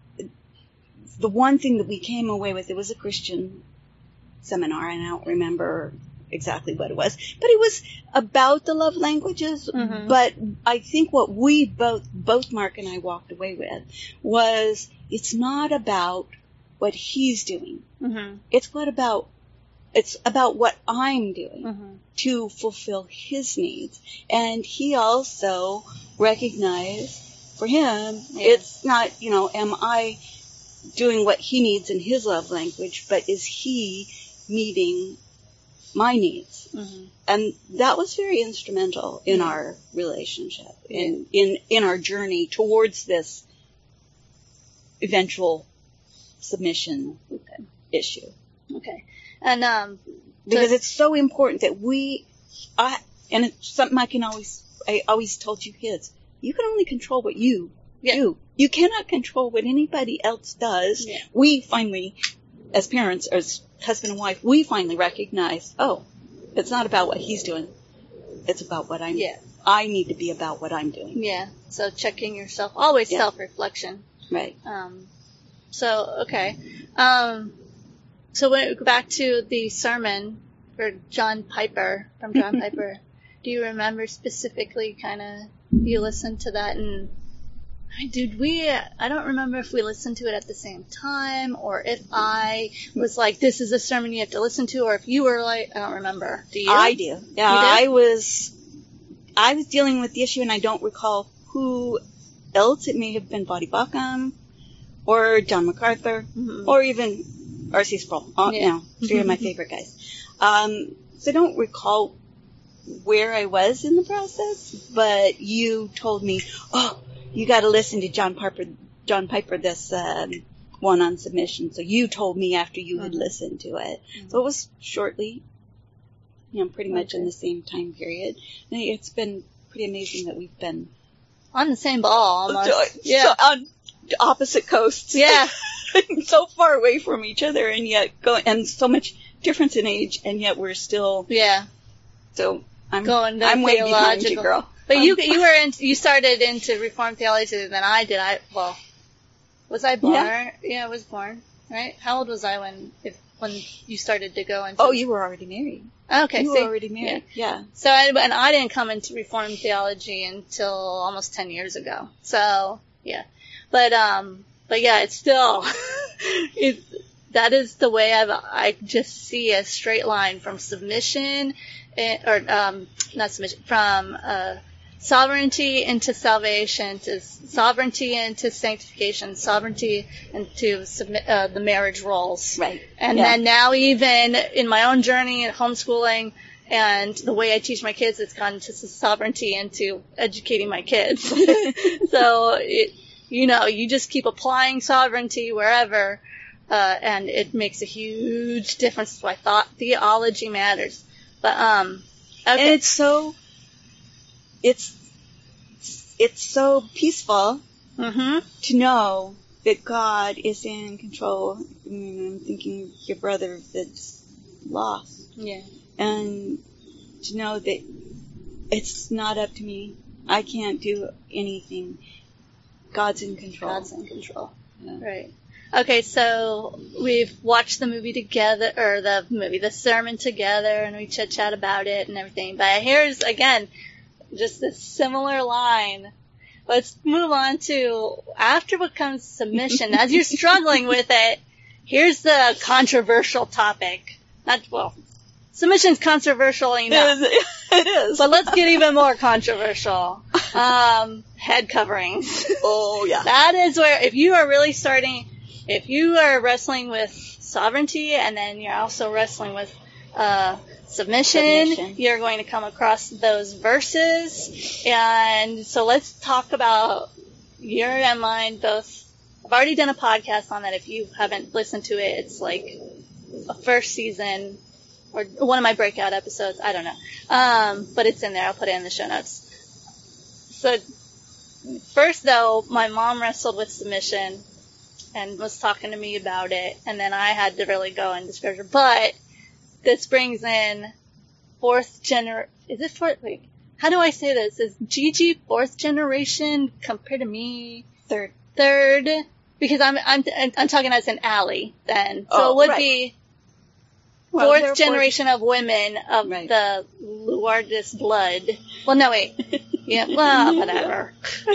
the one thing that we came away with, it was a Christian seminar, and I don't remember exactly what it was, but it was about the love languages. Mm-hmm. But I think what we both, both Mark and I walked away with was it's not about what he's doing. Mm-hmm. It's what about, it's about what I'm doing mm-hmm. to fulfill his needs. And he also recognized for him, yeah. it's not, you know, am I doing what he needs in his love language, but is he meeting my needs? Mm-hmm. And that was very instrumental in yeah. our relationship, yeah. in, in, in our journey towards this eventual submission okay. issue. Okay. And, um, because it's so important that we, I, and it's something I can always, I always told you kids, you can only control what you yeah. do. You cannot control what anybody else does. Yeah. We finally, as parents, as husband and wife, we finally recognize, oh, it's not about what he's doing. It's about what I'm, yeah. I need to be about what I'm doing. Yeah. So checking yourself, always yeah. self-reflection. Right. Um, so, okay. Um, so when we go back to the sermon for John Piper, from John Piper, do you remember specifically kind of, you listened to that and, did we, I don't remember if we listened to it at the same time or if I was like, this is a sermon you have to listen to, or if you were like, I don't remember. Do you? I do. Yeah, I was, I was dealing with the issue and I don't recall who else. It may have been Bodie Buckham or John MacArthur mm-hmm. or even R C Sproul. Oh, yeah. You know, three of my favorite guys. Um, so I don't recall where I was in the process, but you told me, oh, you got to listen to John Piper, John Piper, this um, one on submission. So you told me after you had mm-hmm. listened to it. Mm-hmm. So it was shortly, you know, pretty much okay. in the same time period. And it's been pretty amazing that we've been on the same ball almost. Yeah, so on opposite coasts. Yeah, so far away from each other, and yet going and so much difference in age, and yet we're still, yeah. So I'm going I'm way behind you, girl. But um, you you were in, you started into Reformed theology than I did. I well, was I born? Yeah. yeah, I was born. Right? How old was I when if when you started to go into? Oh, you were already married. Okay, you see? were already married. Yeah. yeah. So I, and I didn't come into Reformed theology until almost ten years ago. So yeah, but um, but yeah, it's still it. That is the way I've, I just see a straight line from submission, or um, not submission, from uh, sovereignty into salvation, to sovereignty into sanctification, sovereignty into submit, uh, the marriage roles. Right. And yeah. then now even in my own journey at homeschooling and the way I teach my kids, it's gone to sovereignty into educating my kids. So, it, you know, you just keep applying sovereignty wherever. Uh, and it makes a huge difference. That's why I thought theology matters. But, um, okay. And it's so, it's, it's so peaceful mm-hmm. to know that God is in control. I mean, I'm thinking of your brother that's lost. Yeah. And to know that it's not up to me. I can't do anything. God's in control. God's in control. Yeah. Right. Okay, so we've watched the movie together, or the movie, the sermon together, and we chit-chat about it and everything. But here's, again, just a similar line. Let's move on to, after what comes submission. As you're struggling with it, here's the controversial topic. Not, well, submission's controversial enough. It is. It is. But let's get even more controversial. Um, head coverings. Oh, yeah. That is where, if you are really starting... If you are wrestling with sovereignty and then you're also wrestling with uh, submission, submission, you're going to come across those verses. And so let's talk about your and mine both. I've already done a podcast on that. If you haven't listened to it, it's like a first season or one of my breakout episodes. I don't know. Um, but it's in there. I'll put it in the show notes. So first, though, my mom wrestled with submission and was talking to me about it, and then I had to really go into scripture. But this brings in fourth gener. Is it fourth? Wait, how do I say this? Is Gigi fourth generation compared to me? Third. Third, because I'm I'm I'm talking as an Allie then, so oh, it would right. be well, fourth generation fourth. of women of right. the Lourdes blood. Well, no wait, yeah, well, whatever.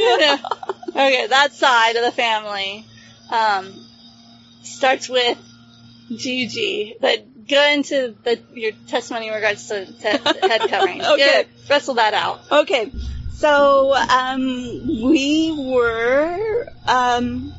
Okay, that side of the family. Um, starts with Gigi, but go into the, your testimony in regards to te- head covering. Okay. Get, wrestle that out. Okay. So, um, we were, um,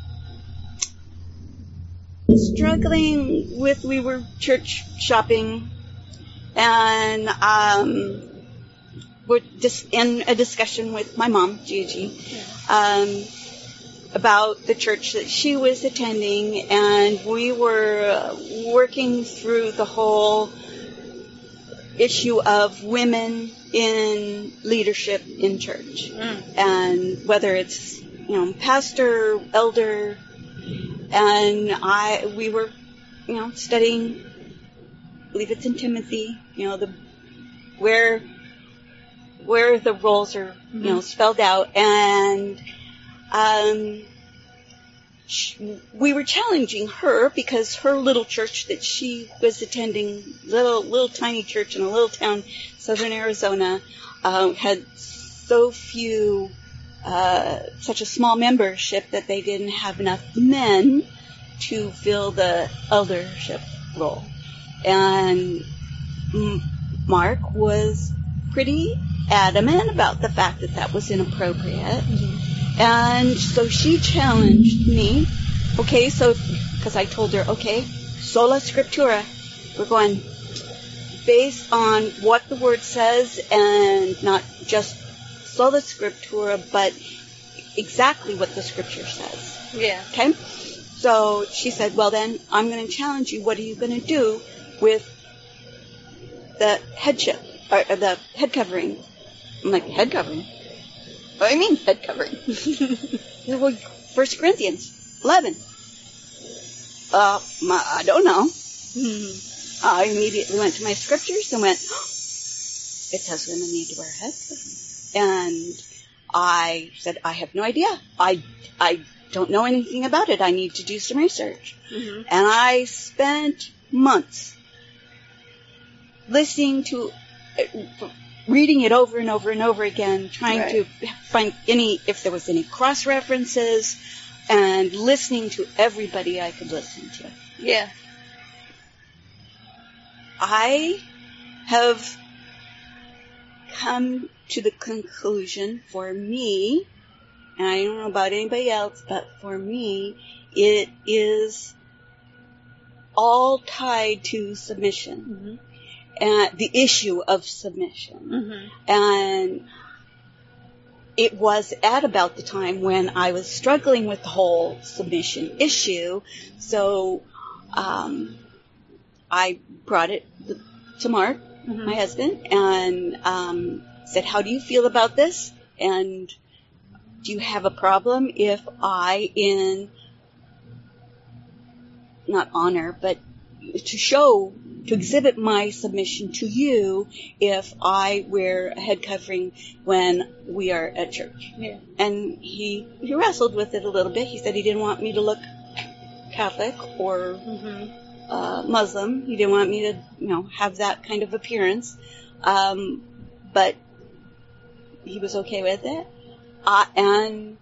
struggling with, we were church shopping, and, um, we're just in a discussion with my mom, Gigi, um, about the church that she was attending, and we were working through the whole issue of women in leadership in church, mm. and whether it's, you know, pastor, elder, and I, we were, you know, studying, I believe it's in Timothy, you know, the, where, where the roles are, mm-hmm. you know, spelled out, and Um, we were challenging her because her little church that she was attending, little little tiny church in a little town, southern Arizona, uh, had so few, uh, such a small membership that they didn't have enough men to fill the eldership role. And Mark was pretty adamant about the fact that that was inappropriate. Mm-hmm. And so she challenged me. Okay, so, because I told her, okay, sola scriptura. We're going based on what the word says, and not just sola scriptura, but exactly what the scripture says. Yeah. Okay? So she said, well then, I'm going to challenge you. What are you going to do with the headship, or, or the head covering? I'm like, head covering? What do you mean, head covering? Well, First Corinthians eleven. Uh, I don't know. Hmm. I immediately went to my scriptures and went, oh, it says women need to wear a head covering. And I said, I have no idea. I, I don't know anything about it. I need to do some research. Mm-hmm. And I spent months listening to, uh, reading it over and over and over again, trying right. to find any, if there was any cross-references, and listening to everybody I could listen to. Yeah. I have come to the conclusion, for me, and I don't know about anybody else, but for me, it is all tied to submission. Mm-hmm. And the issue of submission. Mm-hmm. And it was at about the time when I was struggling with the whole submission issue, so um, I brought it to Mark, mm-hmm. my husband, and um, said, how do you feel about this? And do you have a problem if I, in, not honor, but to show, to exhibit my submission to you if I wear a head covering when we are at church? Yeah. And he, he wrestled with it a little bit. He said he didn't want me to look Catholic or mm-hmm. uh, Muslim. He didn't want me to, you know, have that kind of appearance. Um, but he was okay with it. Uh, and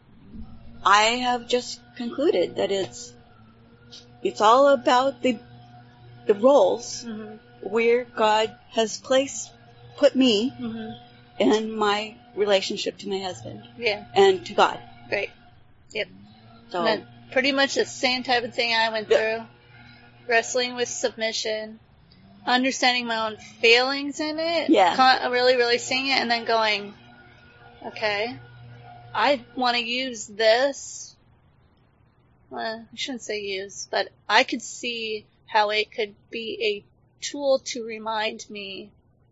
I have just concluded that it's, it's all about the the roles mm-hmm. where God has placed, put me mm-hmm. in my relationship to my husband. Yeah. And to God. Right. Yep. So, and pretty much the same type of thing I went through. Wrestling with submission, understanding my own failings in it. Yeah. Con- really, really seeing it and then going, okay, I want to use this. Well, I shouldn't say use, but I could see how it could be a tool to remind me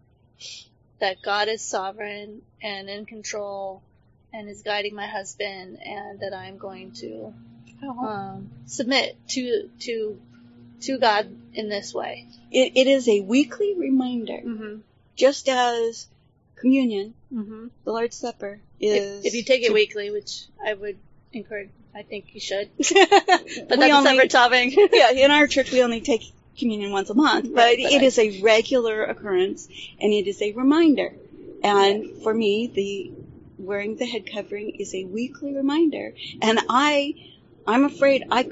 that God is sovereign and in control and is guiding my husband, and that I'm going to um, submit to to to God in this way. It, it is a weekly reminder, mm-hmm. just as communion, mm-hmm. the Lord's Supper, is... If, if you take it to, weekly, which I would encourage... I think you should. But that's only, a separate topic. Yeah, in our church we only take communion once a month, but, right, but it I, is a regular occurrence, and it is a reminder. And yeah. for me, the wearing the head covering is a weekly reminder. And I, I'm afraid I,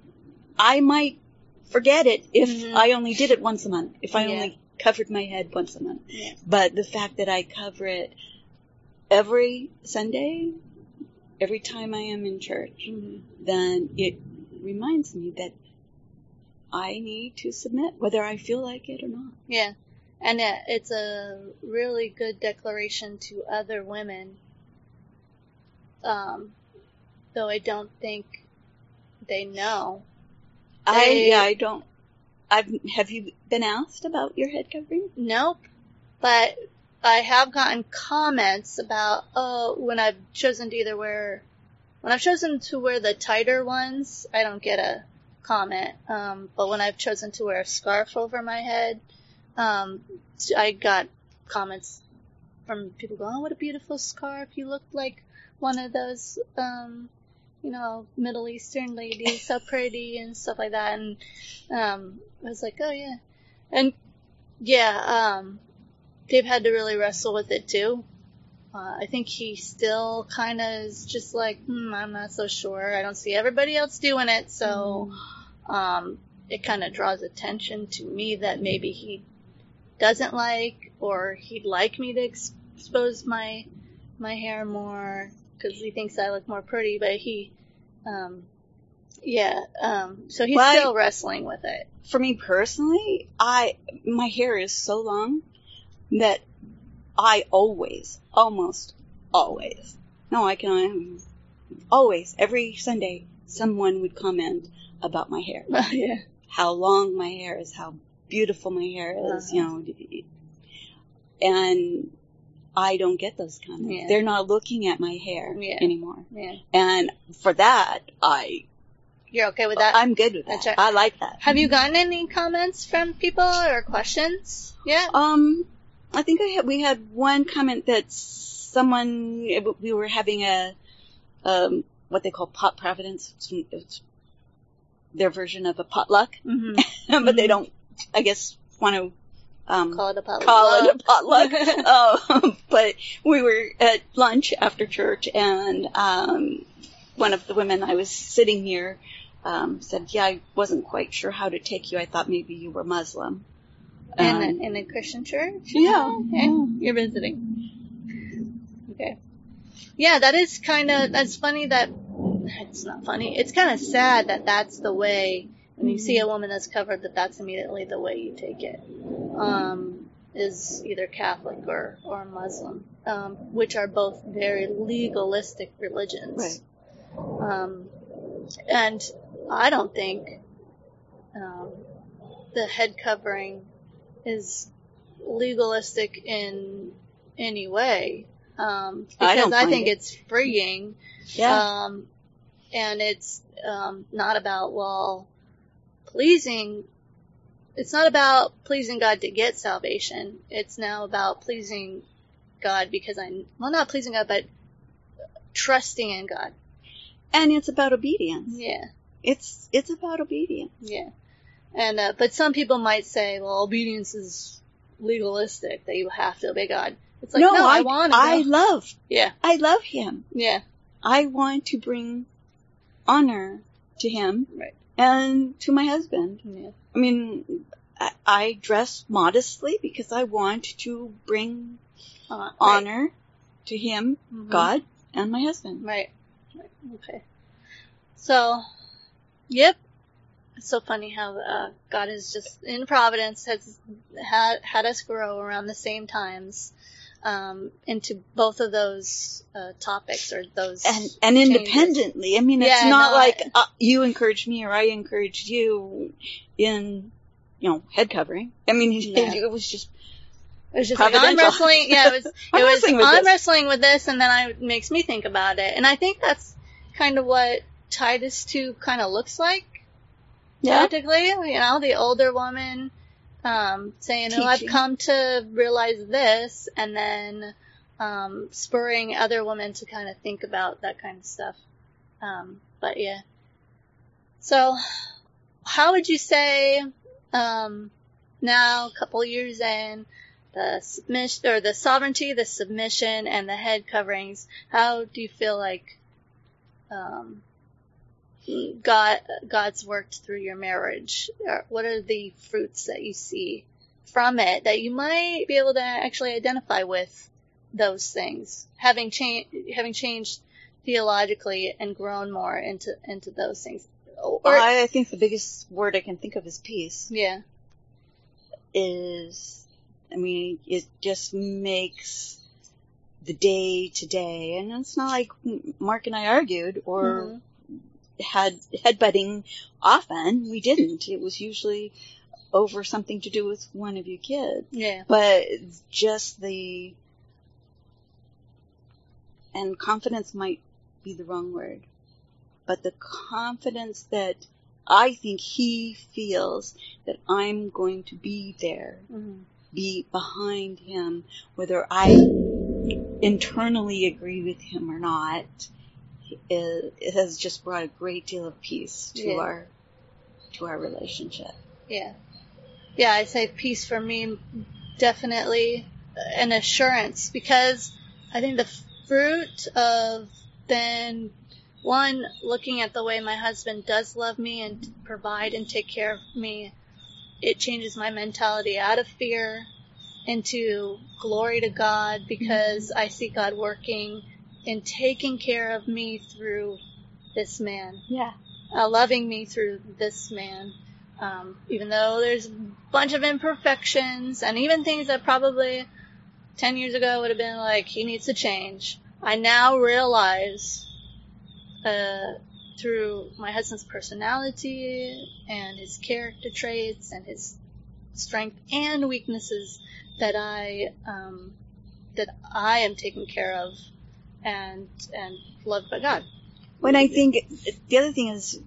I might forget it if mm-hmm. I only did it once a month, if I yeah. only covered my head once a month. Yeah. But the fact that I cover it every Sunday, every time I am in church, mm-hmm. then it reminds me that I need to submit, whether I feel like it or not. Yeah. And uh, it's a really good declaration to other women, um, though I don't think they know. They, I, yeah, I don't. I've, have you been asked about your head covering? Nope. But I have gotten comments about, oh, when I've chosen to either wear, when I've chosen to wear the tighter ones, I don't get a comment. Um, but when I've chosen to wear a scarf over my head, um, I got comments from people going, oh, what a beautiful scarf. You look like one of those, um, you know, Middle Eastern ladies, so pretty and stuff like that. And, um, I was like, oh yeah. And yeah, um, Dave had to really wrestle with it too. Uh, I think he still kind of is just like, hmm, I'm not so sure. I don't see everybody else doing it, so um, it kind of draws attention to me that maybe he doesn't like, or he'd like me to ex- expose my my hair more because he thinks I look more pretty. But he, um, yeah, um, so he's well, still wrestling with it. For me personally, I my hair is so long that I always, almost always, no, I can, always, every Sunday, someone would comment about my hair. Uh, yeah. How long my hair is, how beautiful my hair is, uh-huh. you know. And I don't get those comments. Yeah. They're not looking at my hair yeah. anymore. Yeah. And for that, I You're okay with that? I'm good with that. Right. I like that. Have you gotten any comments from people or questions? Yeah. Um, I think I had, we had one comment that someone, we were having a, um, what they call pot providence. It's, it's their version of a potluck. Mm-hmm. but mm-hmm. they don't, I guess, want to um, call it a potluck. Call it a potluck. uh, but we were at lunch after church, and um, one of the women I was sitting near um, said, "Yeah, I wasn't quite sure how to take you. I thought maybe you were Muslim." In, Um, a, in a Christian church? Yeah. Okay. You're visiting. Okay. Yeah, that is kind of, that's funny that, it's not funny, it's kind of sad that that's the way, when you see a woman that's covered, that that's immediately the way you take it. Um, is either Catholic or, or Muslim, um, which are both very legalistic religions. Right. Um, and I don't think, um, the head covering is legalistic in any way, um, because I, don't I think it. it's freeing, yeah. um, and it's um, not about, well, pleasing, it's not about pleasing God to get salvation, it's now about pleasing God because I, well, not pleasing God, but trusting in God. And it's about obedience. Yeah. It's, it's about obedience. Yeah. And, uh, but some people might say, well, obedience is legalistic, that you have to obey God. It's like, no, no I, I want to. I love. Yeah. I love Him. Yeah. I want to bring honor to Him. Right. And to my husband. Yeah. I mean, I, I dress modestly because I want to bring uh, right. honor to Him, mm-hmm. God, and my husband. Right. Right. Okay. So, yep. It's so funny how uh, God has just, in providence, has had, had us grow around the same times um, into both of those uh, topics or those and and changes. Independently. I mean, it's yeah, not no, like uh, you encouraged me or I encouraged you in, you know, head covering. I mean, no. it, it was just. It was just like, I'm wrestling, yeah, it was, it I'm, was, wrestling, with I'm this. wrestling with this, and then I, it makes me think about it. And I think that's kind of what Titus two kind of looks like. Yeah. Practically, you know, the older woman, um, saying, oh, I've come to realize this, and then, um, spurring other women to kind of think about that kind of stuff. Um, but yeah. So, how would you say, um, now, a couple years in, the submission, or the sovereignty, the submission, and the head coverings, how do you feel like, um, God, God's worked through your marriage? What are the fruits that you see from it that you might be able to actually identify with those things, having changed, having changed theologically and grown more into into those things? Or, I think the biggest word I can think of is peace. Yeah. Is, I mean, it just makes the day to day, and it's not like Mark and I argued or. Mm-hmm. had headbutting often. We didn't. It was usually over something to do with one of you kids. Yeah. But just the, and confidence might be the wrong word, but the confidence that I think he feels that I'm going to be there, mm-hmm. be behind him, whether I internally agree with him or not. It, it has just brought a great deal of peace to yeah. our to our relationship. Yeah, yeah. I say peace for me, definitely an assurance, because I think the fruit of then one looking at the way my husband does love me and provide and take care of me, it changes my mentality out of fear into glory to God, because mm-hmm. I see God working in taking care of me through this man. Yeah. Uh, loving me through this man. Um, even though there's a bunch of imperfections and even things that probably ten years ago would have been like, he needs to change. I now realize, uh, through my husband's personality and his character traits and his strength and weaknesses that I, um, that I am taken care of and and loved by God. When I think the other thing is,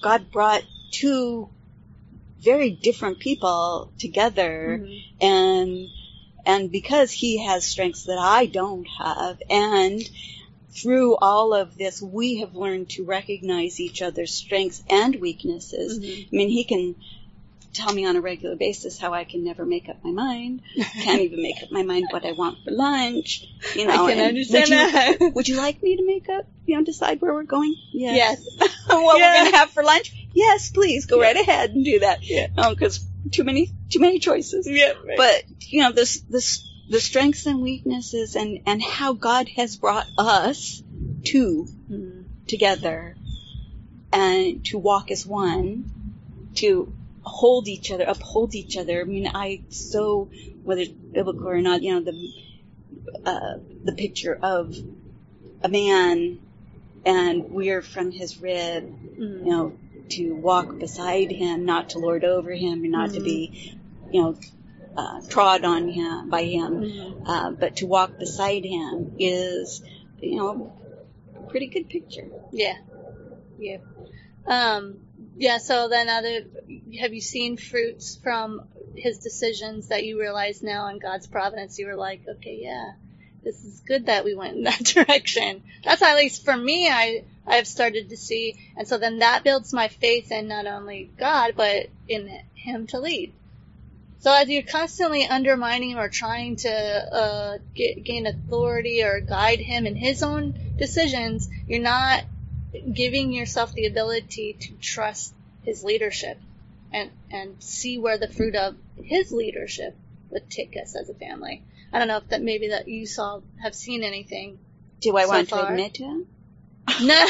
God brought two very different people together, Mm-hmm. and and because he has strengths that I don't have, and through all of this, we have learned to recognize each other's strengths and weaknesses. Mm-hmm. I mean, he can tell me on a regular basis how I can never make up my mind. Can't even make up my mind what I want for lunch. You know, I can and understand would you, that. Would you like me to make up, you know, decide where we're going? Yes. What Yeah. we're going to have for lunch? Yes, please, go Yeah. right ahead and do that. Yeah. Because too many, too many choices. Yeah, right. But, you know, this, this, the strengths and weaknesses and, and how God has brought us two Mm-hmm. together and to walk as one, to hold each other, uphold each other. I mean, I so, whether it's biblical or not, you know, the, uh, the picture of a man and we're from his rib, Mm-hmm. you know, to walk beside him, not to lord over him, and not Mm-hmm. to be, you know, uh, trod on him, by him, Mm-hmm. uh, but to walk beside him is, you know, a pretty good picture. Yeah. Yeah. Um, yeah, so then other, have you seen fruits from his decisions that you realize now in God's providence? You were like, okay, yeah, this is good that we went in that direction. That's at least for me, I, I've started to see. And so then that builds my faith in not only God, but in him to lead. So as you're constantly undermining or trying to uh, get, gain authority or guide him in his own decisions, you're not giving yourself the ability to trust his leadership and, and see where the fruit of his leadership would take us as a family. I don't know if that maybe that you saw, have seen anything. Do I so want far. to admit to him? No.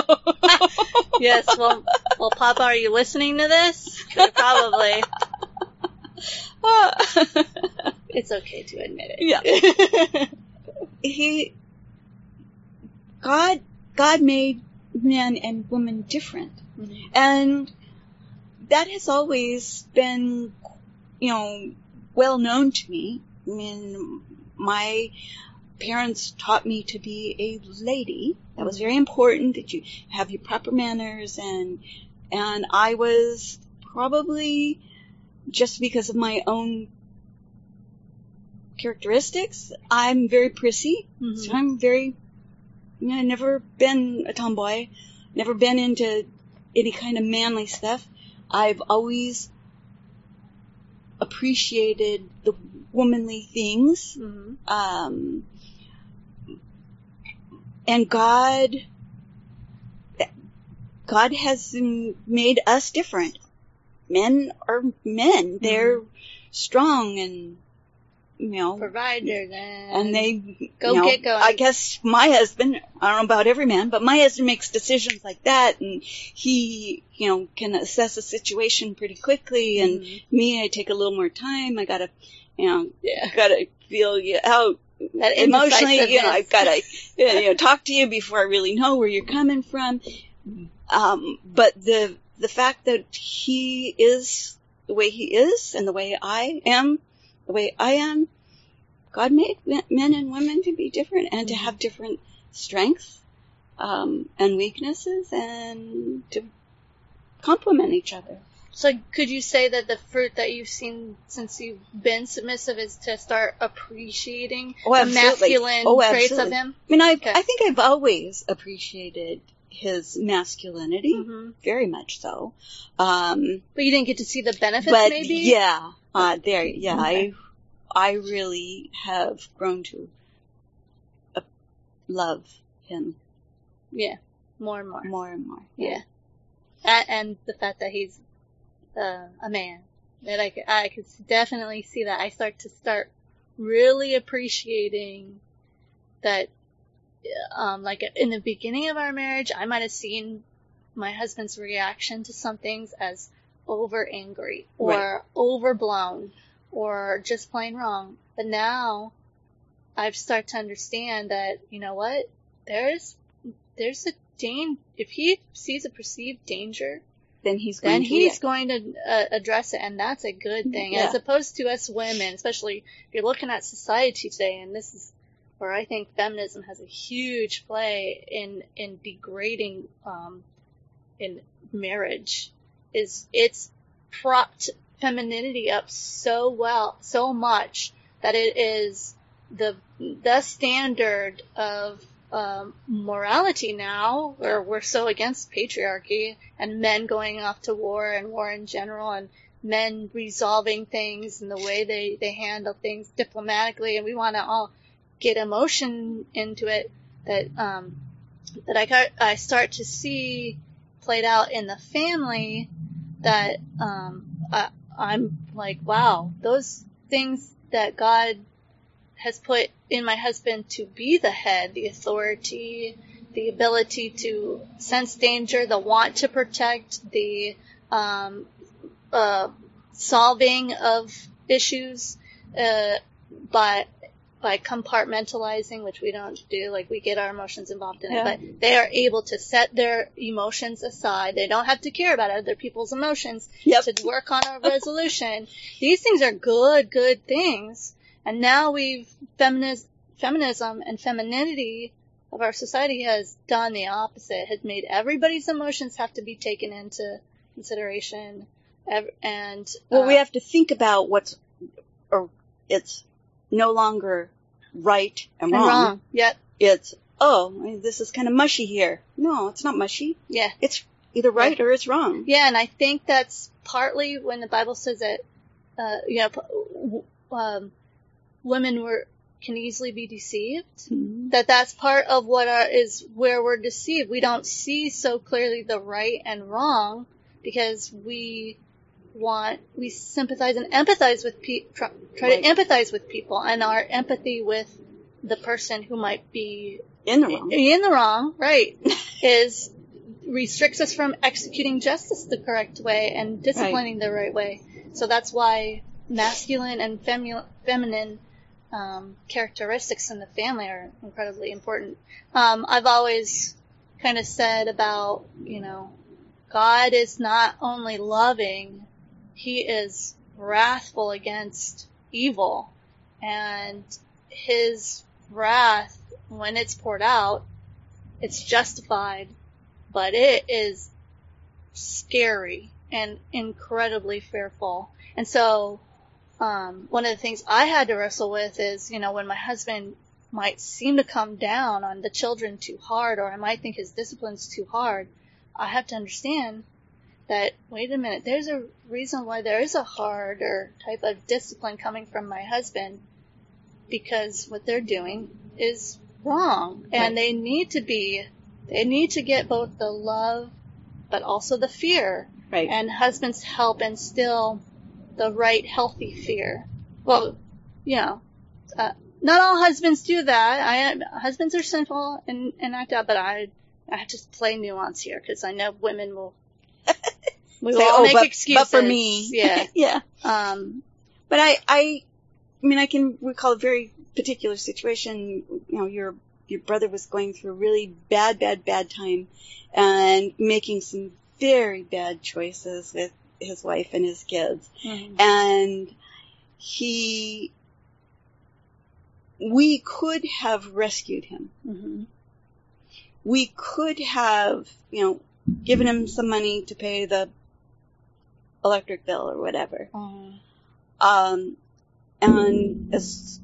Yes, well, well, Papa, are you listening to this? Probably. It's okay to admit it. Yeah. he, God, God made men and women different. Mm-hmm. And that has always been, you know, well known to me. I mean, my parents taught me to be a lady. That was very important, that you have your proper manners, and, and I was probably, just because of my own characteristics, I'm very prissy. Mm-hmm. So I'm very, you know, I've never been a tomboy, never been into any kind of manly stuff. I've always appreciated the womanly things. Mm-hmm. Um, and God, God has made us different. Men are men. They're Mm-hmm. strong and, you know, Providers and, and they go you know, get going. I guess my husband, I don't know about every man, but my husband makes decisions like that, and he, you know, can assess a situation pretty quickly, and Mm-hmm. me, I take a little more time. I gotta, you know, Yeah. gotta feel you out That emotionally, you know, I've indecisiveness. gotta, you know, talk to you before I really know where you're coming from. Um, but the, the fact that he is the way he is, and the way I am, the way I am, God made men and women to be different and to have different strengths, um, and weaknesses, and to complement each other. So could you say that the fruit that you've seen since you've been submissive is to start appreciating Oh, the absolutely. masculine Oh, traits absolutely. of him? I mean, I Okay. I think I've always appreciated his masculinity, Mm-hmm. very much so. Um, But you didn't get to see the benefits, but maybe? yeah, uh, there, yeah, Okay. I, I really have grown to uh, love him Yeah. More and more. more and more. Yeah. And, and the fact that he's uh, a man. That I could, I could definitely see that. I start to start really appreciating that, um, like in the beginning of our marriage, I might have seen my husband's reaction to some things as over angry or Right. overblown or just plain wrong. But now I've started to understand that, you know what, there's, there's a danger. If he sees a perceived danger, Then he's going then to he's react. going to uh, address it, and that's a good thing. Yeah. As opposed to us women, especially if you're looking at society today, and this is where I think feminism has a huge play in in degrading um, in marriage is it's propped femininity up so well, so much that it is the the standard of um, morality now, where we're so against patriarchy and men going off to war and war in general and men resolving things and the way they, they handle things diplomatically, and we want to all get emotion into it, that um, that I got, I start to see played out in the family, that um, I, I'm like, wow, those things that God has put in my husband to be the head, the authority, the ability to sense danger, the want to protect, the um, uh, solving of issues uh, by by compartmentalizing, which we don't do. Like, we get our emotions involved in Yeah. it, but they are able to set their emotions aside. They don't have to care about other people's emotions Yep. to work on a resolution. These things are good, good things. And now we've, feminiz- feminism and femininity of our society has done the opposite, has made everybody's emotions have to be taken into consideration. Ev- and, Well, uh, we have to think about what's, or it's no longer right and and wrong. wrong. Yep. It's, oh, this is kind of mushy here. No, it's not mushy. Yeah. It's either right Yeah. or it's wrong. Yeah, and I think that's partly when the Bible says that, uh, you know, p- um, women were can easily be deceived. Mm-hmm. That that's part of what our, is where we're deceived. We don't see so clearly the right and wrong because we want we sympathize and empathize with people. Try, try Right. to empathize with people, and our empathy with the person who might be In the wrong. in the wrong, right, is restricts us from executing justice the correct way and disciplining the right way. So that's why masculine and femu- feminine um, characteristics in the family are incredibly important. Um, I've always kind of said about, you know, God is not only loving, he is wrathful against evil, and his wrath, when it's poured out, it's justified, but it is scary and incredibly fearful. And so, um, one of the things I had to wrestle with is, you know, when my husband might seem to come down on the children too hard, or I might think his discipline's too hard, I have to understand that, wait a minute, there's a reason why there is a harder type of discipline coming from my husband, because what they're doing is wrong. And Right. they need to be, they need to get both the love, but also the fear. Right. And husbands help instill the right, healthy fear. Well, you know, uh, not all husbands do that. I husbands are sinful and, and act out, but I, I have to play nuance here because I know women will, we will Say, all oh, make but, excuses. but for me. Yeah. Yeah. Um, But I, I, I mean, I can recall a very particular situation. You know, your your brother was going through a really bad, bad, bad time, and making some very bad choices with his wife and his kids. mhm. And he, we could have rescued him. Mhm. We could have, you know, given him some money to pay the electric bill or whatever. Mhm. Um, and as,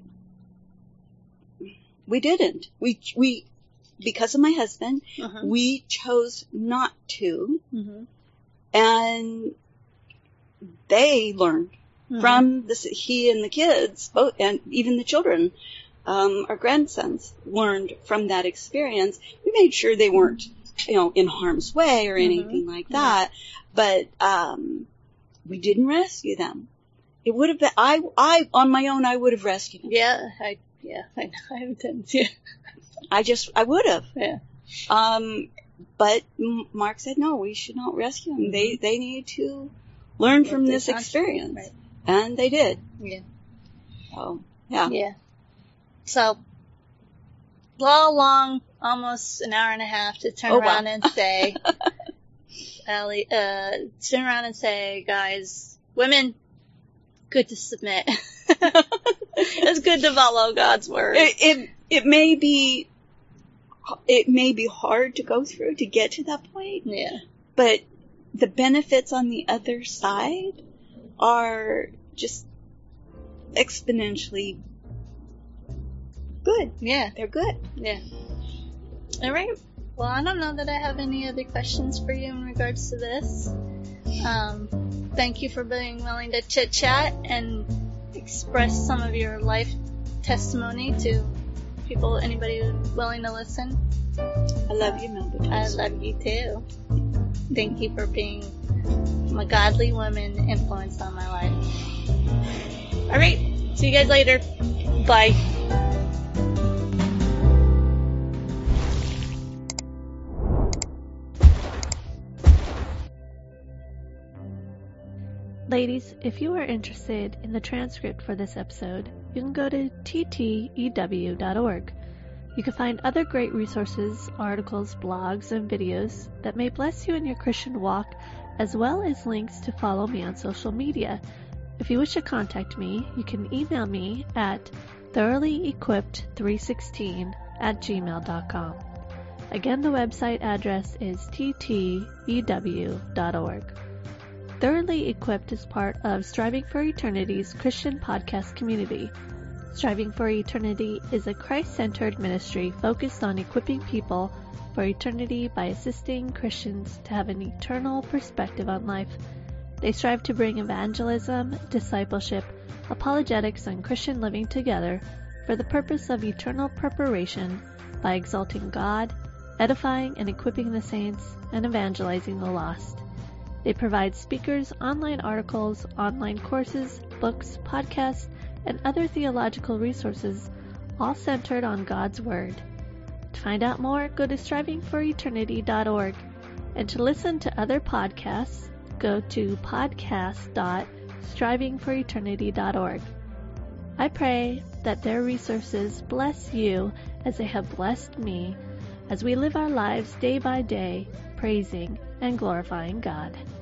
we didn't. We, we, because of my husband, Mhm. we chose not to, Mhm. and they learned Mhm. from this, he and the kids, both, and even the children, um, our grandsons learned from that experience. We made sure they weren't, you know, in harm's way or Mhm. anything like that, but, um, we didn't rescue them. It would have been, I, I, on my own, I would have rescued them. Yeah, I, yeah, I know, I intend to. I just, I would have. Yeah. Um, but M- Mark said, no, we should not rescue them. They, they need to learn from What they this found. experience. Right. And they did. Yeah. So, yeah. Yeah. So, long, long, almost an hour and a half to turn Oh, wow. around and say, Allie, uh, turn around and say, guys, women, good to submit. It's good to follow God's word. It, it, it may be it may be hard to go through to get to that point. Yeah. But the benefits on the other side are just exponentially good. Yeah. They're good. Yeah. All right. Well, I don't know that I have any other questions for you in regards to this. Um, thank you for being willing to chit chat and express some of your life testimony to people, anybody who's willing to listen. I love you, Melba. I love you too. Thank you for being a godly woman influence on my life. All right. See you guys later. Bye. Ladies, if you are interested in the transcript for this episode, you can go to t t e w dot org. You can find other great resources, articles, blogs, and videos that may bless you in your Christian walk, as well as links to follow me on social media. If you wish to contact me, you can email me at thoroughly equipped three sixteen at gmail dot com. Again, the website address is t t e w dot org. Thoroughly Equipped is part of Striving for Eternity's Christian podcast community. Striving for Eternity is a Christ-centered ministry focused on equipping people for eternity by assisting Christians to have an eternal perspective on life. They strive to bring evangelism, discipleship, apologetics, and Christian living together for the purpose of eternal preparation by exalting God, edifying and equipping the saints, and evangelizing the lost. They provide speakers, online articles, online courses, books, podcasts, and other theological resources, all centered on God's Word. To find out more, go to striving for eternity dot org, and to listen to other podcasts, go to podcast dot striving for eternity dot org. I pray that their resources bless you as they have blessed me as we live our lives day by day, praising and glorifying God.